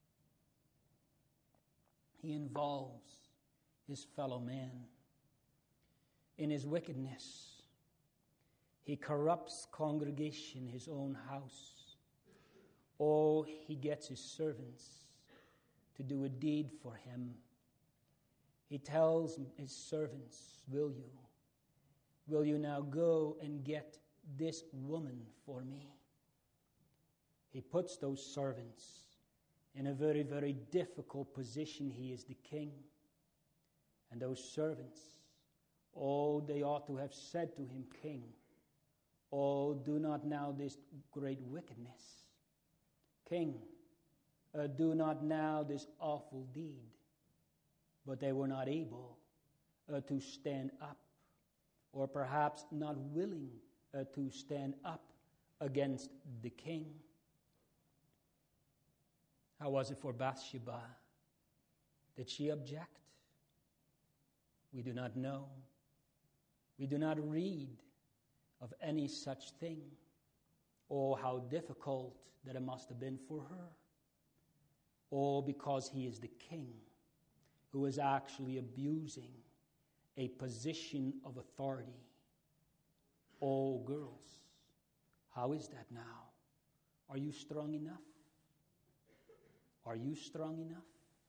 he involves his fellow man in his wickedness. He corrupts congregation, his own house. Oh, he gets his servants to do a deed for him. He tells his servants, will you? Will you now go and get this woman for me? He puts those servants in a very, very difficult position. He is the king. And those servants, oh, they ought to have said to him, King, oh, do not now this great wickedness. King, uh, do not now this awful deed. But they were not able uh, to stand up, or perhaps not willing uh, to stand up against the king. How was it for Bathsheba? Did she object? We do not know. We do not read of any such thing. Oh, how difficult that it must have been for her. Oh, because he is the king who is actually abusing a position of authority. Oh, girls, how is that now? Are you strong enough? Are you strong enough?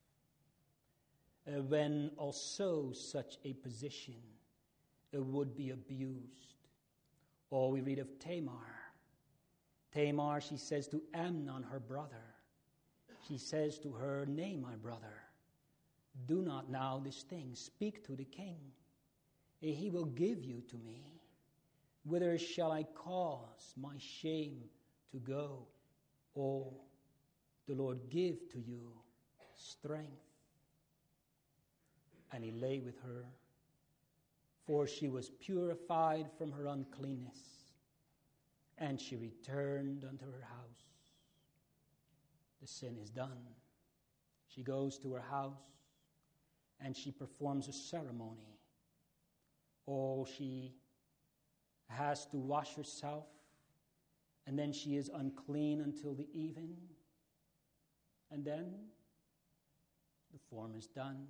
Uh, when also such a position uh, would be abused. Or we read of Tamar. Tamar, she says to Amnon, her brother, she says to her, nay, my brother, do not now this thing. Speak to the king. He will give you to me. Whither shall I cause my shame to go? Oh, the Lord give to you strength. And he lay with her, for she was purified from her uncleanness, and she returned unto her house. The sin is done. She goes to her house, and she performs a ceremony. Oh, she has to wash herself, and then she is unclean until the even. And then the form is done.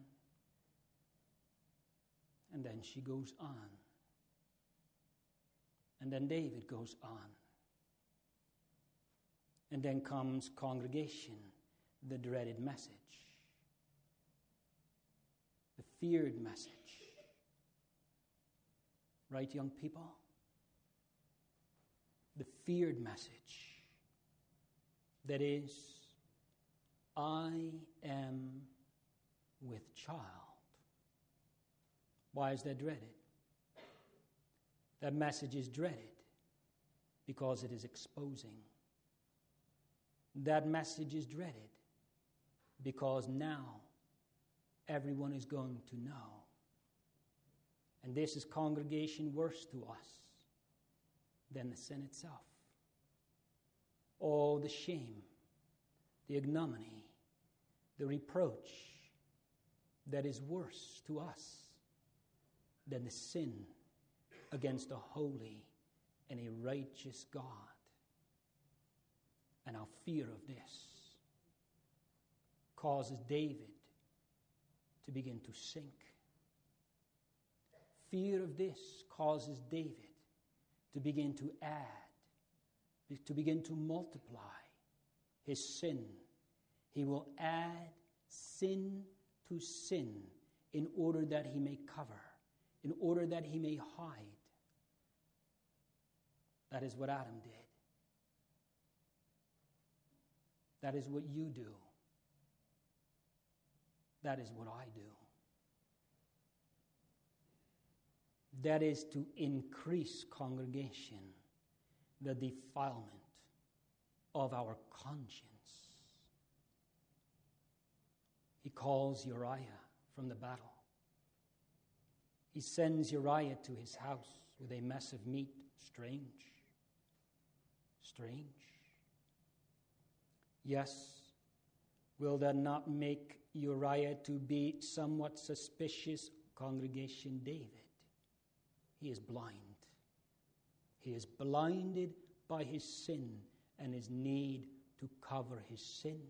And then she goes on. And then David goes on. And then comes congregation, the dreaded message, the feared message. Right, young people? The feared message. That is, I am with child. Why is that dreaded? That message is dreaded because it is exposing. That message is dreaded because now everyone is going to know. And this is, congregation, worse to us than the sin itself. Oh, the shame, the ignominy, the reproach that is worse to us than the sin against a holy and a righteous God. And our fear of this causes David to begin to sink. fear of this causes David to begin to add, to begin to multiply his sin. He will add sin to sin in order that he may cover, in order that he may hide. That is what Adam did. That is what you do. That is what I do. That is to increase, congregation, the defilement of our conscience. He calls Uriah from the battle. He sends Uriah to his house with a mess of meat. Strange. Strange. Yes, will that not make Uriah to be somewhat suspicious, congregation? David, he is blind. He is blinded by his sin and his need to cover his sin.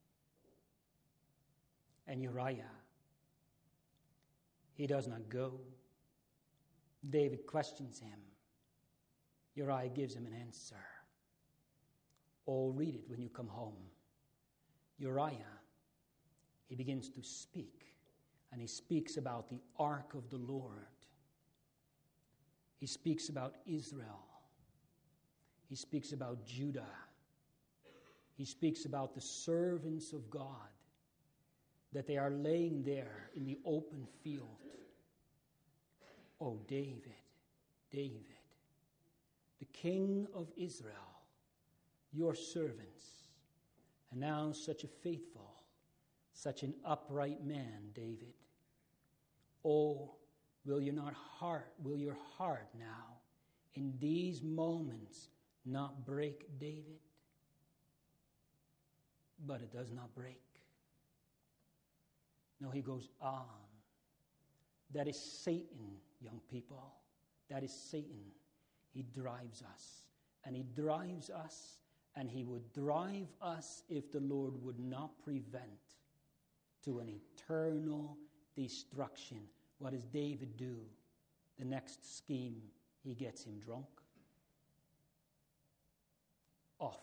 And Uriah, he does not go. David questions him. Uriah gives him an answer. Oh, read it when you come home. Uriah, he begins to speak, and he speaks about the ark of the Lord. He speaks about Israel. He speaks about Judah. He speaks about the servants of God, that they are laying there in the open field. Oh, David, David, the King of Israel, your servants, and now such a faithful, such an upright man, David. Oh, will you not heart, will your heart now, in these moments, not break, David? But it does not break. No, he goes on. That is Satan, young people. That is Satan. He drives us. And he drives us, and he would drive us if the Lord would not prevent, to an eternal destruction. What does David do? The next scheme, he gets him drunk. Awful.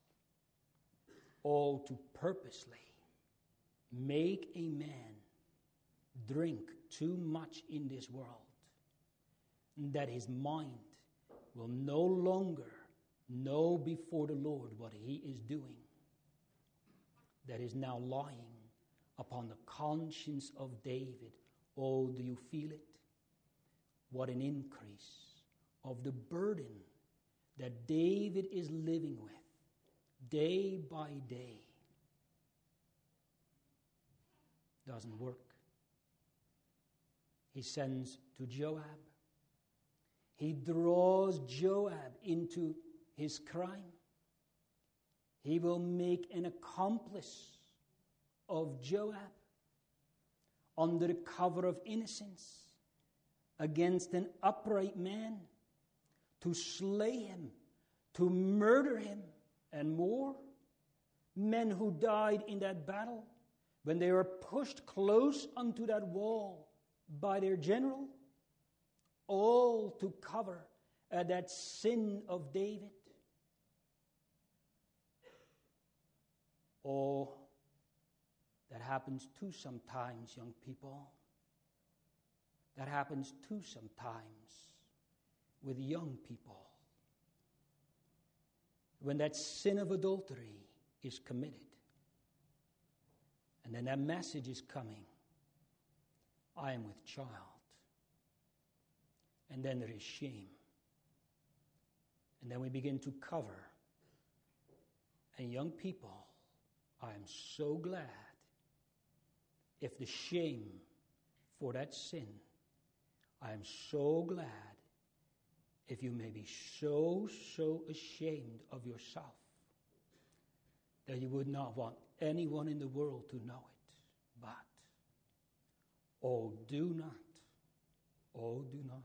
Oh, to purposely make a man drink too much in this world, that his mind will no longer know before the Lord what he is doing, that is now lying upon the conscience of David. Oh, do you feel it? What an increase of the burden that David is living with day by day. Doesn't work. He sends to Joab. He draws Joab into his crime. He will make an accomplice of Joab under the cover of innocence against an upright man, to slay him, to murder him, and more. Men who died in that battle, when they were pushed close unto that wall by their general, all to cover uh, that sin of David. Oh, that happens too sometimes, young people. That happens too sometimes with young people. When that sin of adultery is committed, and then that message is coming, I am with child. And then there is shame. And then we begin to cover. And young people, I am so glad if the shame for that sin, I am so glad if you may be so, so ashamed of yourself that you would not want anyone in the world to know it. But, oh, do not, oh, do not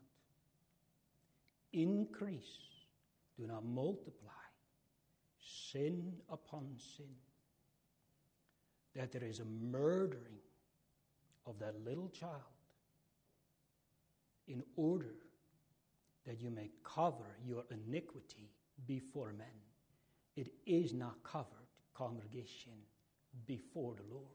increase, do not multiply sin upon sin, that there is a murdering of that little child, in order that you may cover your iniquity before men. It is not covered, congregation, before the Lord.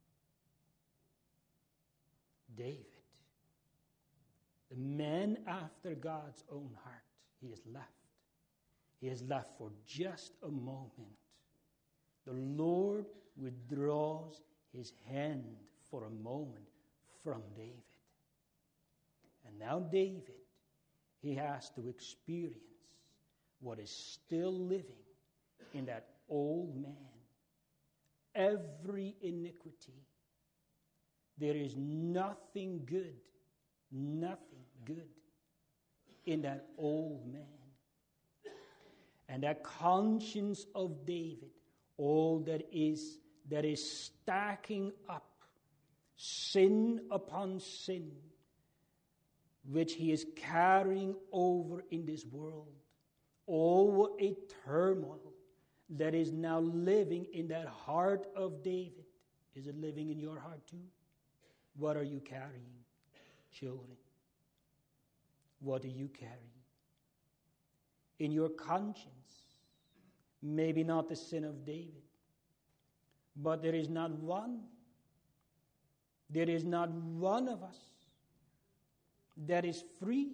David, the man after God's own heart, he is left. He is left for just a moment. The Lord withdraws his hand for a moment from David. And now David, he has to experience what is still living in that old man. Every iniquity. There is nothing good, nothing good in that old man. And that conscience of David, all that is that is stacking up sin upon sin, which he is carrying over in this world, all a turmoil that is now living in that heart of David. Is it living in your heart too? What are you carrying, children? What do you carry? In your conscience, maybe not the sin of David, but there is not one, there is not one of us that is free.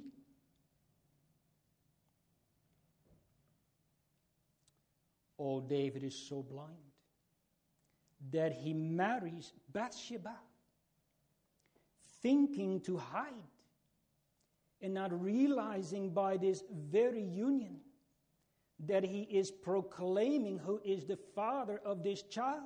Oh, David is so blind that he marries Bathsheba, thinking to hide, and not realizing by this very union that he is proclaiming who is the father of this child.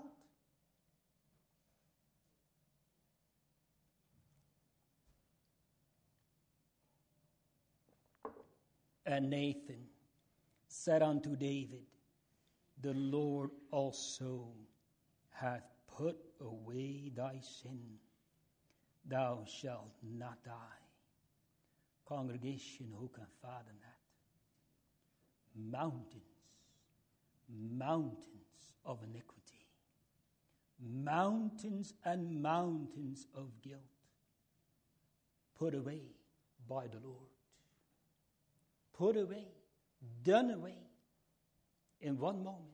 And Nathan said unto David, the Lord also hath put away thy sin. Thou shalt not die. Congregation, who can fathom that? Mountains, mountains of iniquity, mountains and mountains of guilt put away by the Lord. Put away, done away in one moment.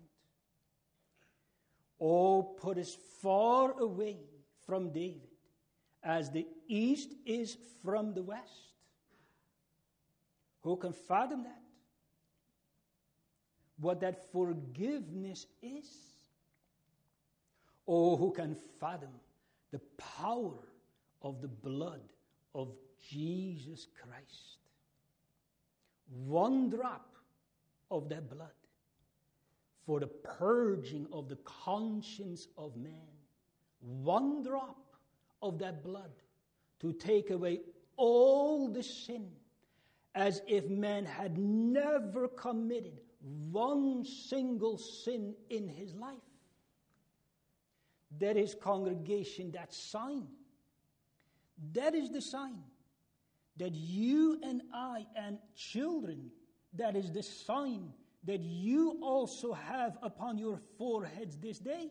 Oh, put as far away from David as the east is from the west. Who can fathom that? What that forgiveness is? Oh, who can fathom the power of the blood of Jesus Christ? One drop of that blood for the purging of the conscience of man. One drop of that blood to take away all the sin, as if man had never committed one single sin in his life. That is, congregation, that sign. That is the sign that you and I and children, that is the sign that you also have upon your foreheads this day.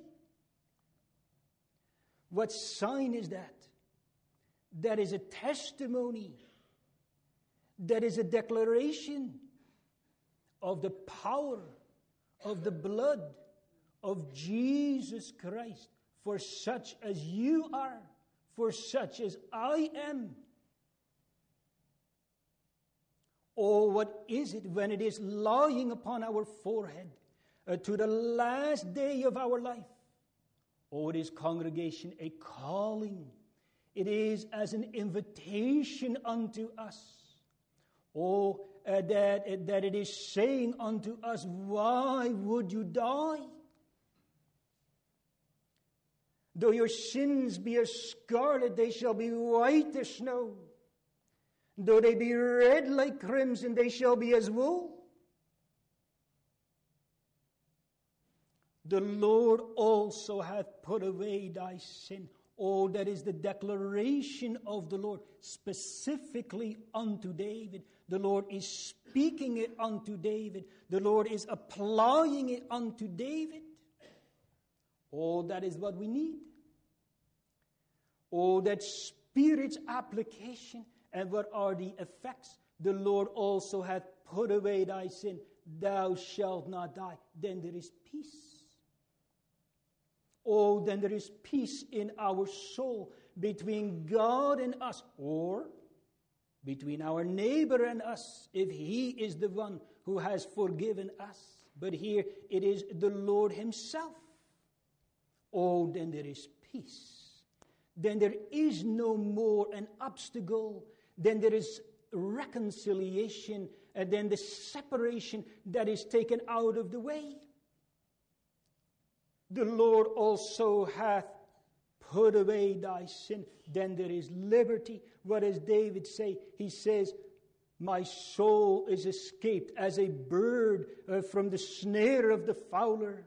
What sign is that? That is a testimony. That is a declaration of the power of the blood of Jesus Christ for such as you are, for such as I am. Oh, what is it when it is lying upon our forehead uh, to the last day of our life? Oh, it is, congregation, a calling. It is as an invitation unto us. Oh, uh, that, uh, that it is saying unto us, why would you die? Though your sins be as scarlet, they shall be white as snow. Though they be red like crimson, they shall be as wool. The Lord also hath put away thy sin. Oh, that is the declaration of the Lord specifically unto David. The Lord is speaking it unto David. The Lord is applying it unto David. Oh, that is what we need. Oh, that Spirit's application And what are the effects? The Lord also hath put away thy sin. Thou shalt not die. Then there is peace. Oh, then there is peace in our soul between God and us, or between our neighbor and us, if he is the one who has forgiven us. But here it is the Lord himself. Oh, then there is peace. Then there is no more an obstacle. Then there is reconciliation. And then the separation that is taken out of the way. The Lord also hath put away thy sin. Then there is liberty. What does David say? He says, my soul is escaped as a bird uh, from the snare of the fowler.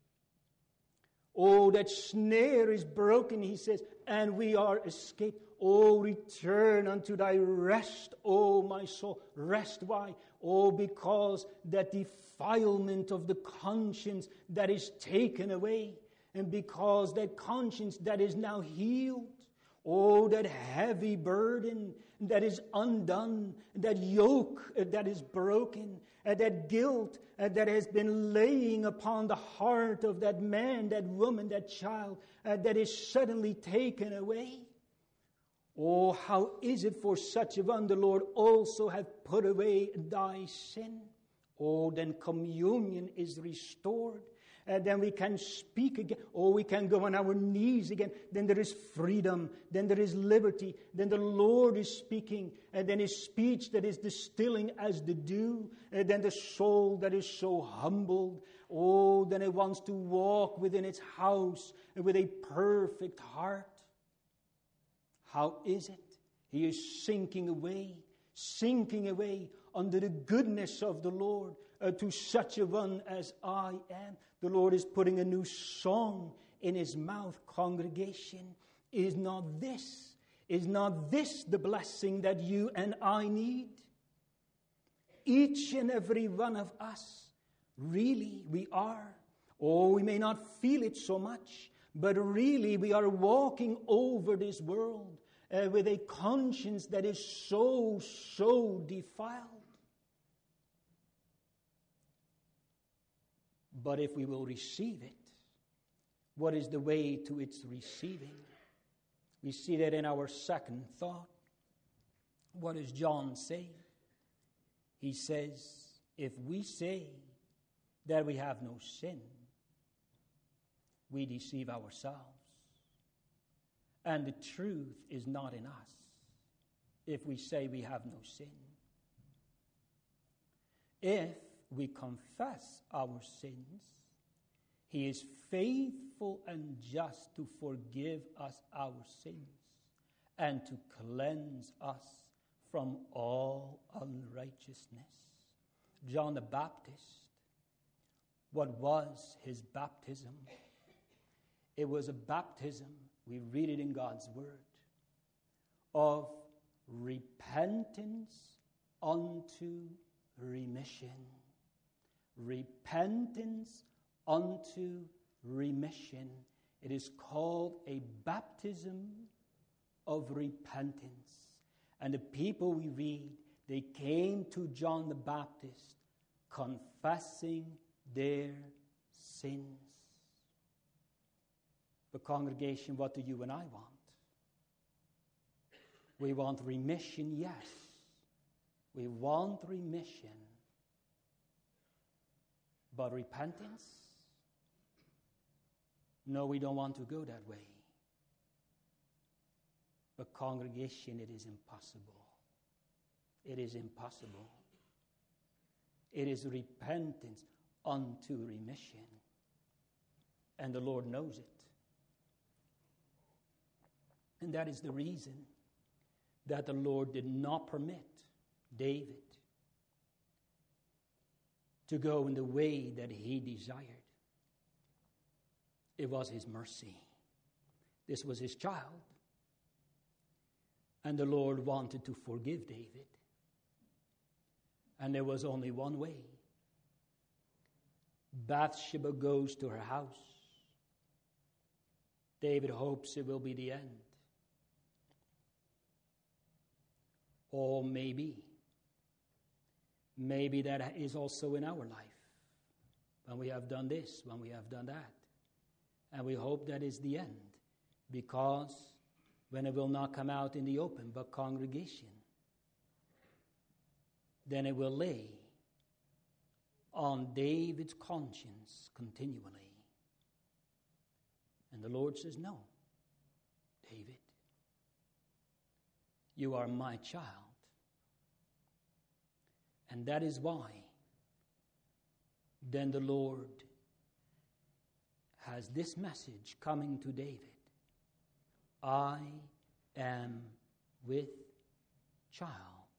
Oh, that snare is broken, he says, and we are escaped. Oh, return unto thy rest, oh my soul. Rest, why? Oh, because that defilement of the conscience that is taken away, and because that conscience that is now healed. Oh, that heavy burden that is undone, that yoke that is broken, and that guilt that has been laying upon the heart of that man, that woman, that child, uh, that is suddenly taken away. Oh, how is it for such a one the Lord also hath put away thy sin? Oh, then communion is restored. And then we can speak again. Oh, we can go on our knees again. Then there is freedom. Then there is liberty. Then the Lord is speaking. And then his speech that is distilling as the dew. And then the soul that is so humbled. Oh, then it wants to walk within its house with a perfect heart. How is it? He is sinking away, sinking away under the goodness of the Lord. Uh, to such a one as I am. The Lord is putting a new song in his mouth. Congregation, is not this, is not this the blessing that you and I need? Each and every one of us, really we are. Oh, we may not feel it so much, but really we are walking over this world uh, with a conscience that is so, so defiled. But if we will receive it, what is the way to its receiving? We see that in our second thought. What does John say? He says, if we say that we have no sin, we deceive ourselves. And the truth is not in us if we say we have no sin. If we confess our sins, he is faithful and just to forgive us our sins and to cleanse us from all unrighteousness. John the Baptist, what was his baptism? It was a baptism, we read it in God's word, of repentance unto remission. Repentance unto remission. It is called a baptism of repentance. And the people we read, they came to John the Baptist confessing their sins. But congregation, what do you and I want? We want remission, yes. We want remission. But repentance? No, we don't want to go that way. But congregation, it is impossible. It is impossible. It is repentance unto remission. And the Lord knows it. And that is the reason that the Lord did not permit David to go in the way that he desired. It was his mercy. This was his child. And the Lord wanted to forgive David. And there was only one way. Bathsheba goes to her house. David hopes it will be the end. Or maybe, maybe that is also in our life. When we have done this, when we have done that. And we hope that is the end. Because when it will not come out in the open, but congregation, then it will lay on David's conscience continually. And the Lord says, no, David, you are my child. And that is why then the Lord has this message coming to David. I am with child.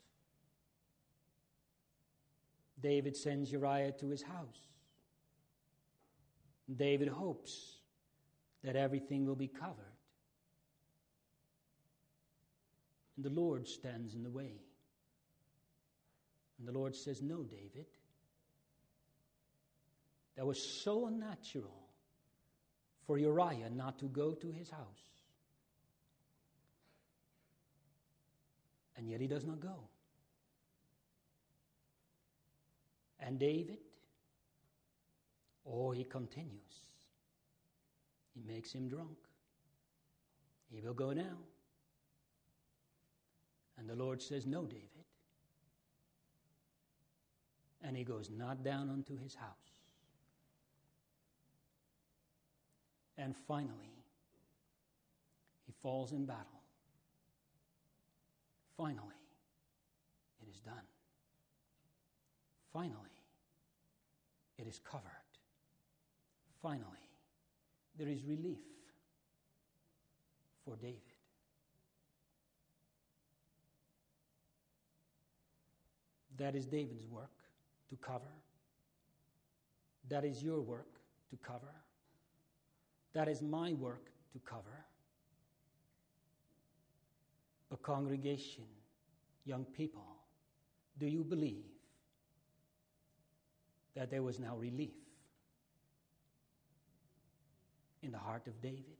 David sends Uriah to his house. David hopes that everything will be covered. And the Lord stands in the way. And the Lord says, no, David. That was so unnatural for Uriah not to go to his house. And yet he does not go. And David, oh, he continues. He makes him drunk. He will go now. And the Lord says, no, David. And he goes not down unto his house. And finally, he falls in battle. Finally, it is done. Finally, it is covered. Finally, there is relief for David. That is David's work to cover. That is your work to cover. That is my work to cover. A congregation, young people, do you believe that there was now relief in the heart of David?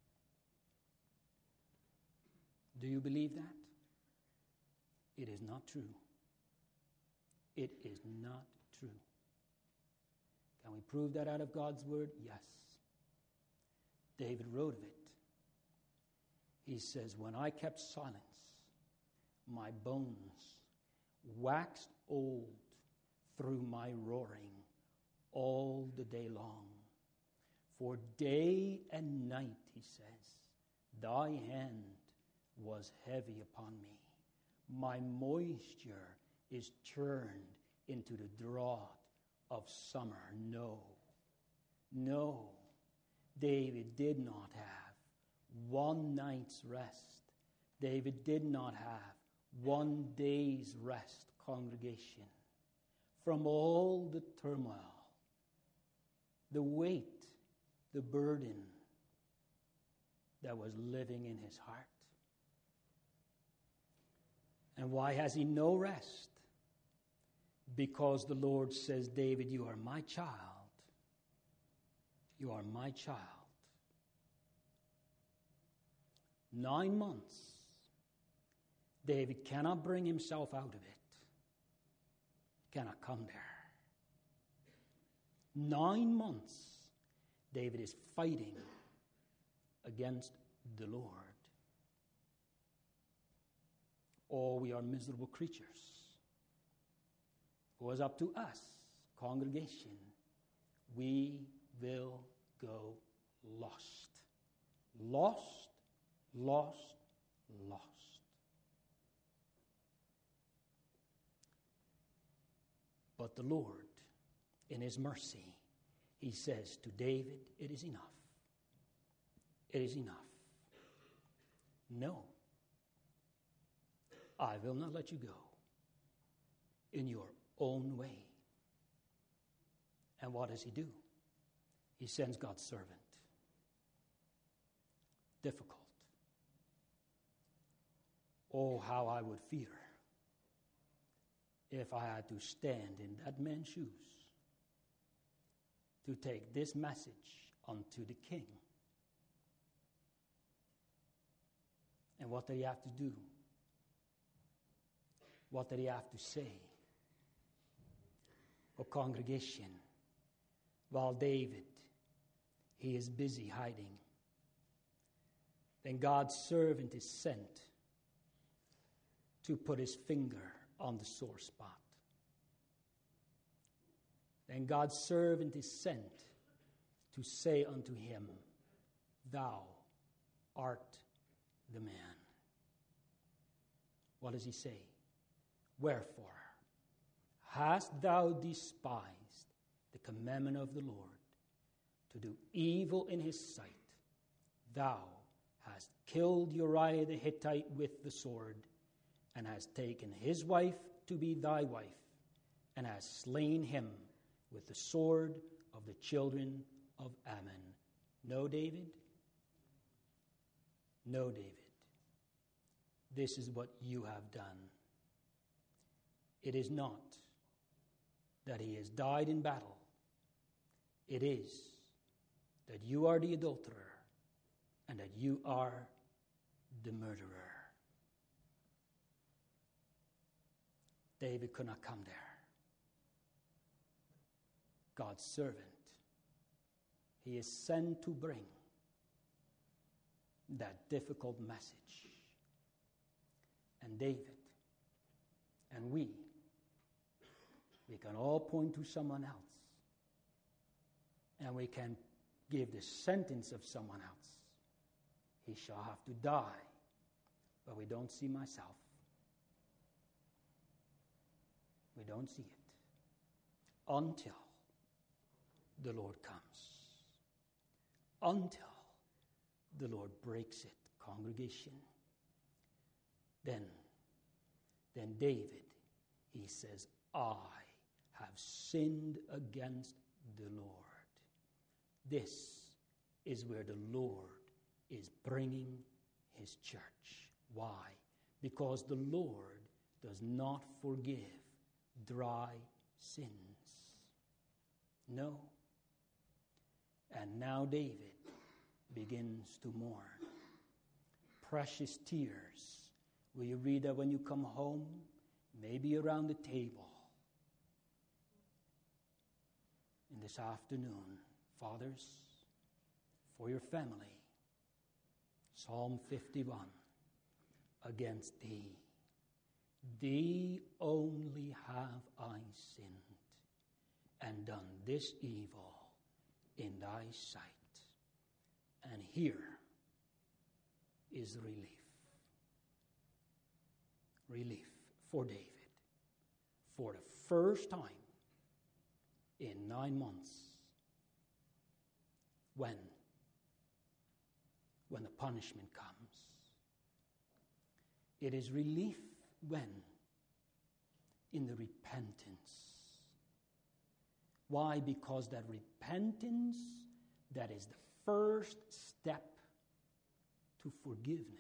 Do you believe that? It is not true. It is not true. Can we prove that out of God's word? Yes. David wrote of it. He says, when I kept silence, my bones waxed old through my roaring all the day long. For day and night, he says, thy hand was heavy upon me. My moisture is turned into the drought of summer. No, no, David did not have one night's rest. David did not have one day's rest, congregation, from all the turmoil, the weight, the burden that was living in his heart. And why has he no rest? Because the Lord says, David, you are my child. You are my child. Nine months. David cannot bring himself out of it. He cannot come there. Nine months. David is fighting against the Lord. Oh, we are miserable creatures. It was up to us, congregation. We will go lost. Lost, lost, lost. But the Lord, in his mercy, he says to David, it is enough. It is enough. No, I will not let you go in your own way. And what does he do? He sends God's servant. Difficult. Oh, how I would fear if I had to stand in that man's shoes to take this message unto the king. And what did he have to do? What did he have to say? O congregation, while David, he is busy hiding, then God's servant is sent to put his finger on the sore spot. Then God's servant is sent to say unto him, Thou art the man. What does he say? Wherefore hast thou despised the commandment of the Lord to do evil in his sight? Thou hast killed Uriah the Hittite with the sword, and hast taken his wife to be thy wife, and hast slain him with the sword of the children of Ammon. No, David? No, David. This is what you have done. It is not that he has died in battle. It is that you are the adulterer and that you are the murderer. David could not come there. God's servant, he is sent to bring that difficult message. And David and we, we can all point to someone else. And we can give the sentence of someone else. He shall have to die. But we don't see myself. We don't see it. Until the Lord comes. Until the Lord breaks it, congregation. Then, then David, he says, I have sinned against the Lord. This is where the Lord is bringing his church. Why? Because the Lord does not forgive dry sins. No. And now David begins to mourn. Precious tears. Will you read that when you come home? Maybe around the table. In this afternoon, fathers, for your family. Psalm fifty-one. Against thee, thee only have I sinned, and done this evil in thy sight. And here is relief. Relief for David. For the first time in nine months, when, when the punishment comes. It is relief when? In the repentance. Why? Because that repentance, that is the first step to forgiveness.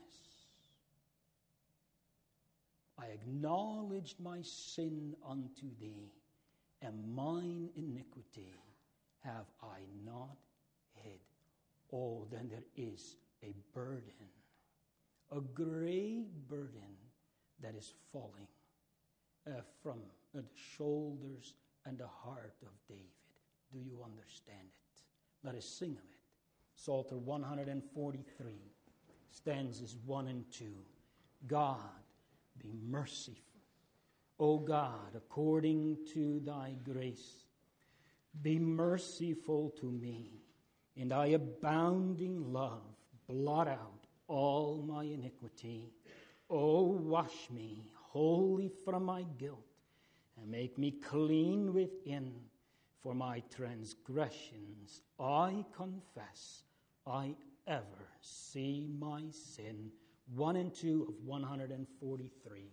I acknowledged my sin unto thee, and mine iniquity have I not hid. Oh, then there is a burden, a great burden that is falling uh, from uh, the shoulders and the heart of David. Do you understand it? Let us sing of it. Psalter one forty-three, stanzas one and two. God, be merciful. O God, according to thy grace, be merciful to me. In thy abounding love, blot out all my iniquity. O wash me wholly from my guilt, and make me clean within. For my transgressions I confess, I ever see my sin. One and two of one forty-three.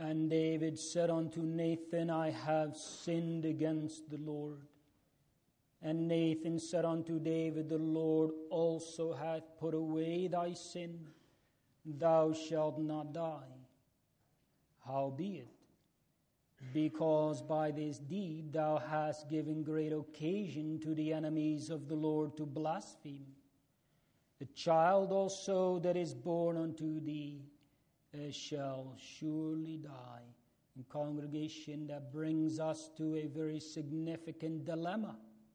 And David said unto Nathan, I have sinned against the Lord. And Nathan said unto David, the Lord also hath put away thy sin. Thou shalt not die. Howbeit, because by this deed thou hast given great occasion to the enemies of the Lord to blaspheme, the child also that is born unto thee uh, shall surely die. In congregation, that brings us to a very significant dilemma.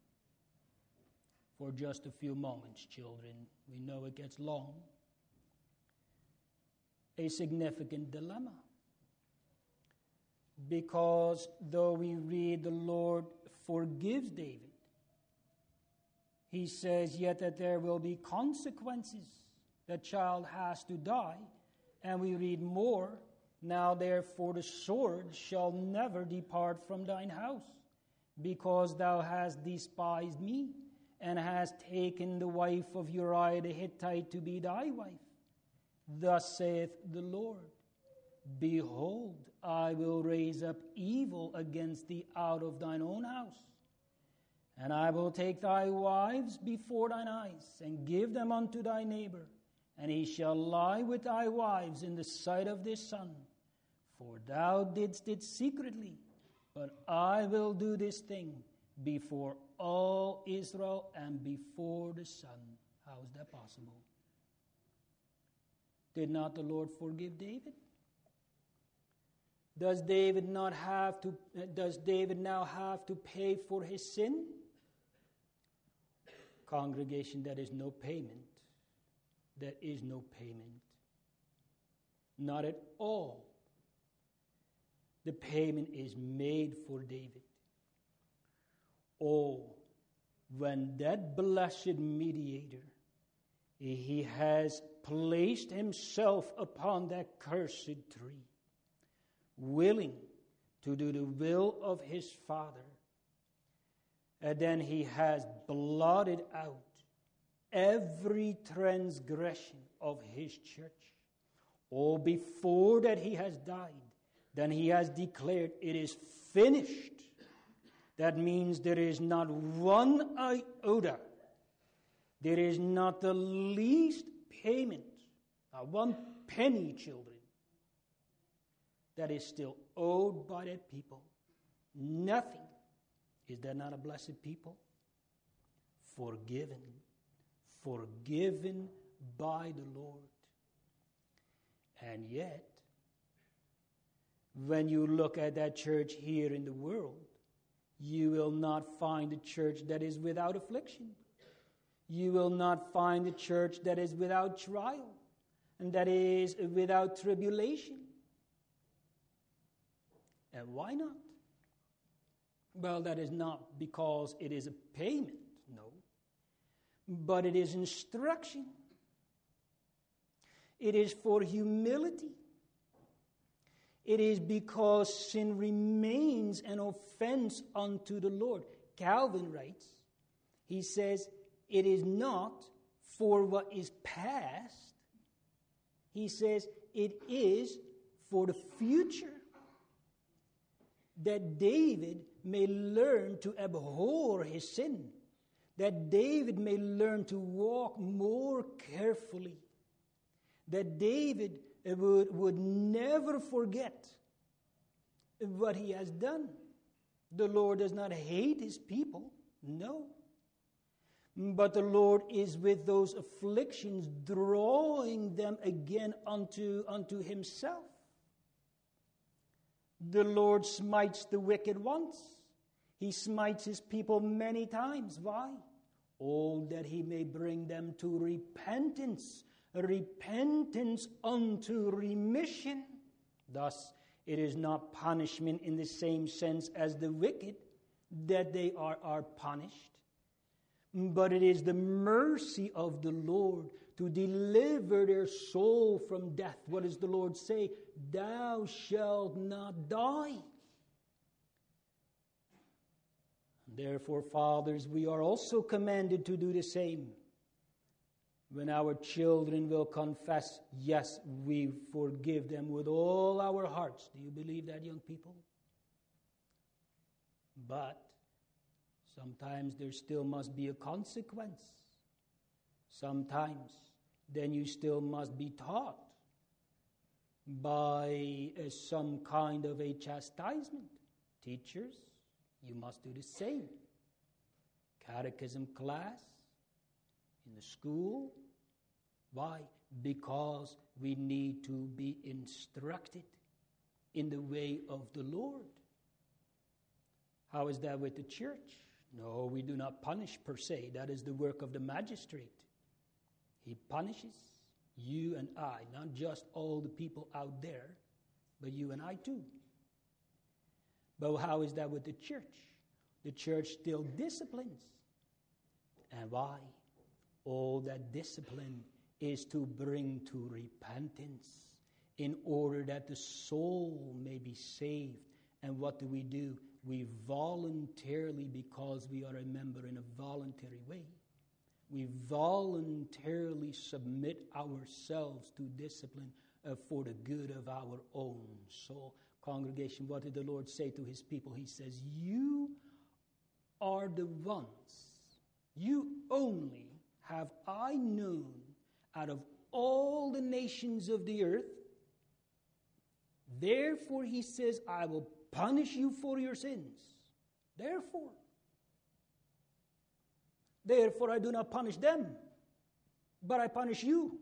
For just a few moments, children, we know it gets long. A significant dilemma. Because though we read the Lord forgives David, he says yet that there will be consequences. The child has to die. And we read more, now therefore the sword shall never depart from thine house, because thou hast despised me, and hast taken the wife of Uriah the Hittite to be thy wife. Thus saith the Lord, behold, I will raise up evil against thee out of thine own house, and I will take thy wives before thine eyes, and give them unto thy neighbor, and he shall lie with thy wives in the sight of this sun. For thou didst it secretly, but I will do this thing before all Israel and before the sun. How is that possible? Did not the Lord forgive David? Does David not have to, does David now have to pay for his sin? Congregation, that is no payment. That is no payment. Not at all. The payment is made for David. Oh, when that blessed mediator, he has placed himself upon that cursed tree, willing to do the will of his Father, and then he has blotted out every transgression of his church. Oh, before that he has died, then he has declared, it is finished. That means there is not one iota, there is not the least payment, not one penny, children, that is still owed by that people. Nothing. Is that not a blessed people? Forgiven. Forgiven by the Lord. And yet, when you look at that church here in the world, you will not find a church that is without affliction. You will not find a church that is without trial and that is without tribulation. And why not? Well, that is not because it is a payment, no. But it is instruction. It is for humility. It is because sin remains an offense unto the Lord. Calvin writes, he says, it is not for what is past. He says, it is for the future. That David may learn to abhor his sin. That David may learn to walk more carefully. That David would, would never forget what he has done. The Lord does not hate his people, no. But the Lord is with those afflictions, drawing them again unto, unto himself. The Lord smites the wicked once. He smites his people many times. Why? Oh, that he may bring them to repentance. Repentance unto remission. Thus, it is not punishment in the same sense as the wicked, that they are, are punished. But it is the mercy of the Lord to deliver their soul from death. What does the Lord say? Thou shalt not die. Therefore, fathers, we are also commanded to do the same. when our children will confess, yes, we forgive them with all our hearts. Do you believe that, young people? But sometimes there still must be a consequence. Sometimes then you still must be taught by uh, some kind of a chastisement. Teachers, you must do the same. Catechism class, in the school. Why? Because we need to be instructed in the way of the Lord. How is that with the church? No, we do not punish per se. That is the work of the magistrate. He punishes you and I, not just all the people out there, but you and I too. But how is that with the church? The church still disciplines. And why? All that discipline is to bring to repentance in order that the soul may be saved. And what do we do? We voluntarily, because we are a member in a voluntary way, we voluntarily submit ourselves to discipline uh, for the good of our own soul. Congregation, what did the Lord say to his people? He says, you are the ones, you only have I known out of all the nations of the earth. Therefore, he says, I will punish you for your sins. Therefore. Therefore, I do not punish them, but I punish you.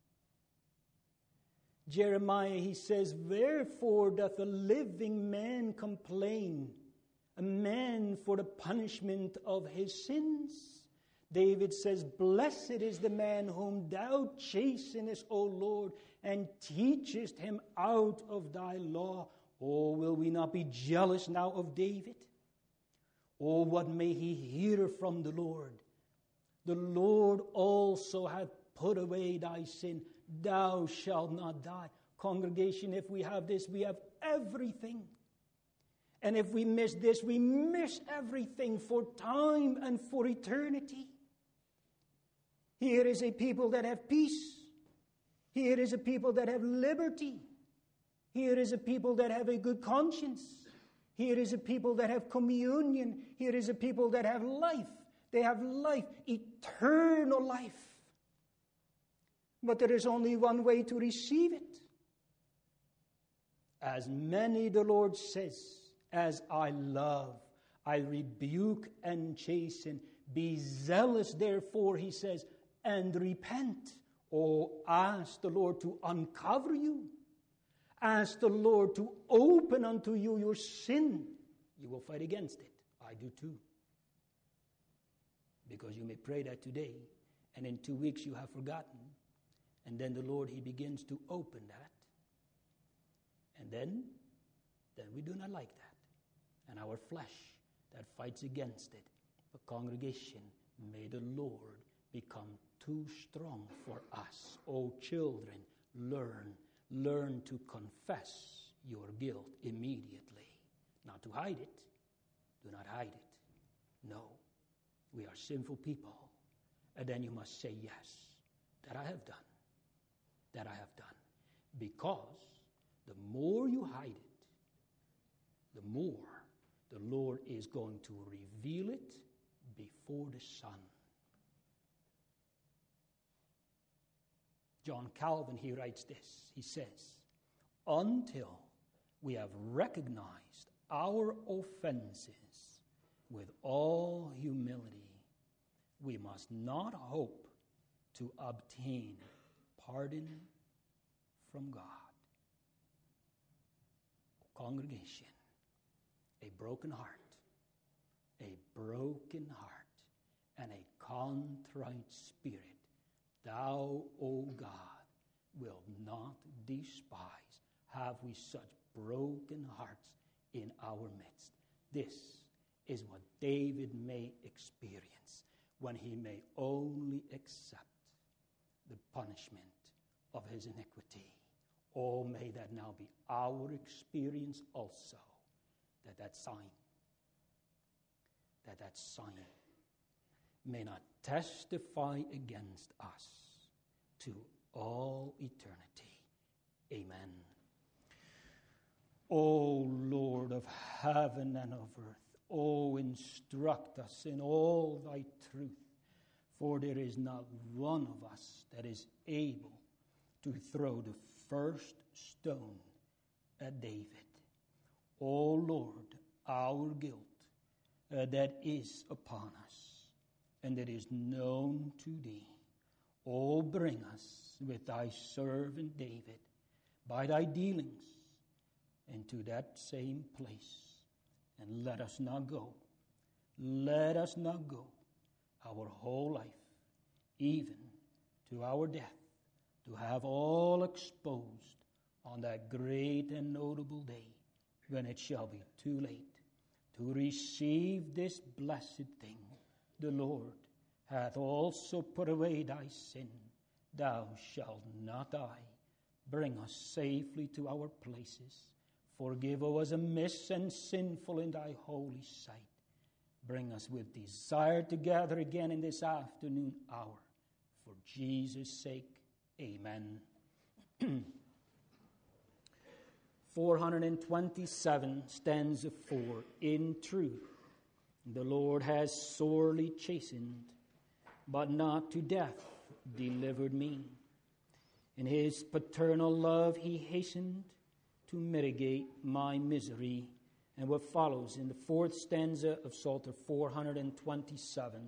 Jeremiah, he says, wherefore doth a living man complain, a man for the punishment of his sins? David says, blessed is the man whom thou chastenest, O Lord, and teachest him out of thy law. Oh, will we not be jealous now of David? Oh, what may he hear from the Lord? The Lord also hath put away thy sin. Thou shalt not die. Congregation, if we have this, we have everything. And if we miss this, we miss everything for time and for eternity. Here is a people that have peace. Here is a people that have liberty. Here is a people that have a good conscience. Here is a people that have communion. Here is a people that have life. They have life, eternal life. But there is only one way to receive it. As many, the Lord says, as I love, I rebuke and chasten. Be zealous, therefore, he says, and repent. Or ask the Lord to uncover you. Ask the Lord to open unto you your sin. You will fight against it. I do too. Because you may pray that today, and in two weeks you have forgotten. And then the Lord, he begins to open that. And then, then we do not like that. And our flesh that fights against it. But congregation, may the Lord become too strong for us. Oh, children, learn. Learn to confess your guilt immediately. Not to hide it. Do not hide it. No. We are sinful people. And then you must say, yes, that I have done. That I have done. Because the more you hide it, the more the Lord is going to reveal it before the sun. John Calvin, he writes this. He says, until we have recognized our offenses with all humility, we must not hope to obtain pardon from God. Congregation, a broken heart, a broken heart, and a contrite spirit, thou, O God, will not despise. Have we such broken hearts in our midst? This is what David may experience when he may only accept the punishment of his iniquity. Oh, may that now be our experience also, that that sign, that that sign may not testify against us, to all eternity. Amen. O Lord of heaven and of earth, O instruct us in all thy truth, for there is not one of us that is able to throw the first stone at David. O Lord, our guilt uh, that is upon us, and that is known to thee, O bring us with thy servant David by thy dealings into that same place, and let us not go, let us not go our whole life, even to our death, to have all exposed on that great and notable day when it shall be too late to receive this blessed thing. The Lord hath also put away thy sin. Thou shalt not die. Bring us safely to our places. Forgive us amiss and sinful in thy holy sight. Bring us with desire to gather again in this afternoon hour. For Jesus' sake, amen. four twenty-seven, stanza four. In truth, the Lord has sorely chastened, but not to death delivered me. In his paternal love he hastened to mitigate my misery. And what follows in the fourth stanza of Psalter four twenty-seven.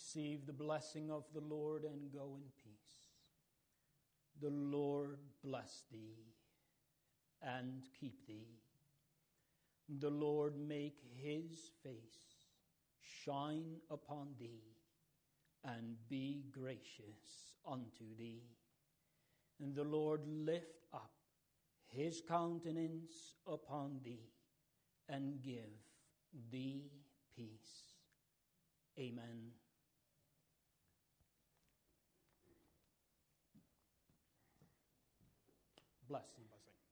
Receive the blessing of the Lord and go in peace. The Lord bless thee and keep thee. The Lord make his face shine upon thee and be gracious unto thee. And the Lord lift up his countenance upon thee and give thee peace. Amen. Blessing. Blessing.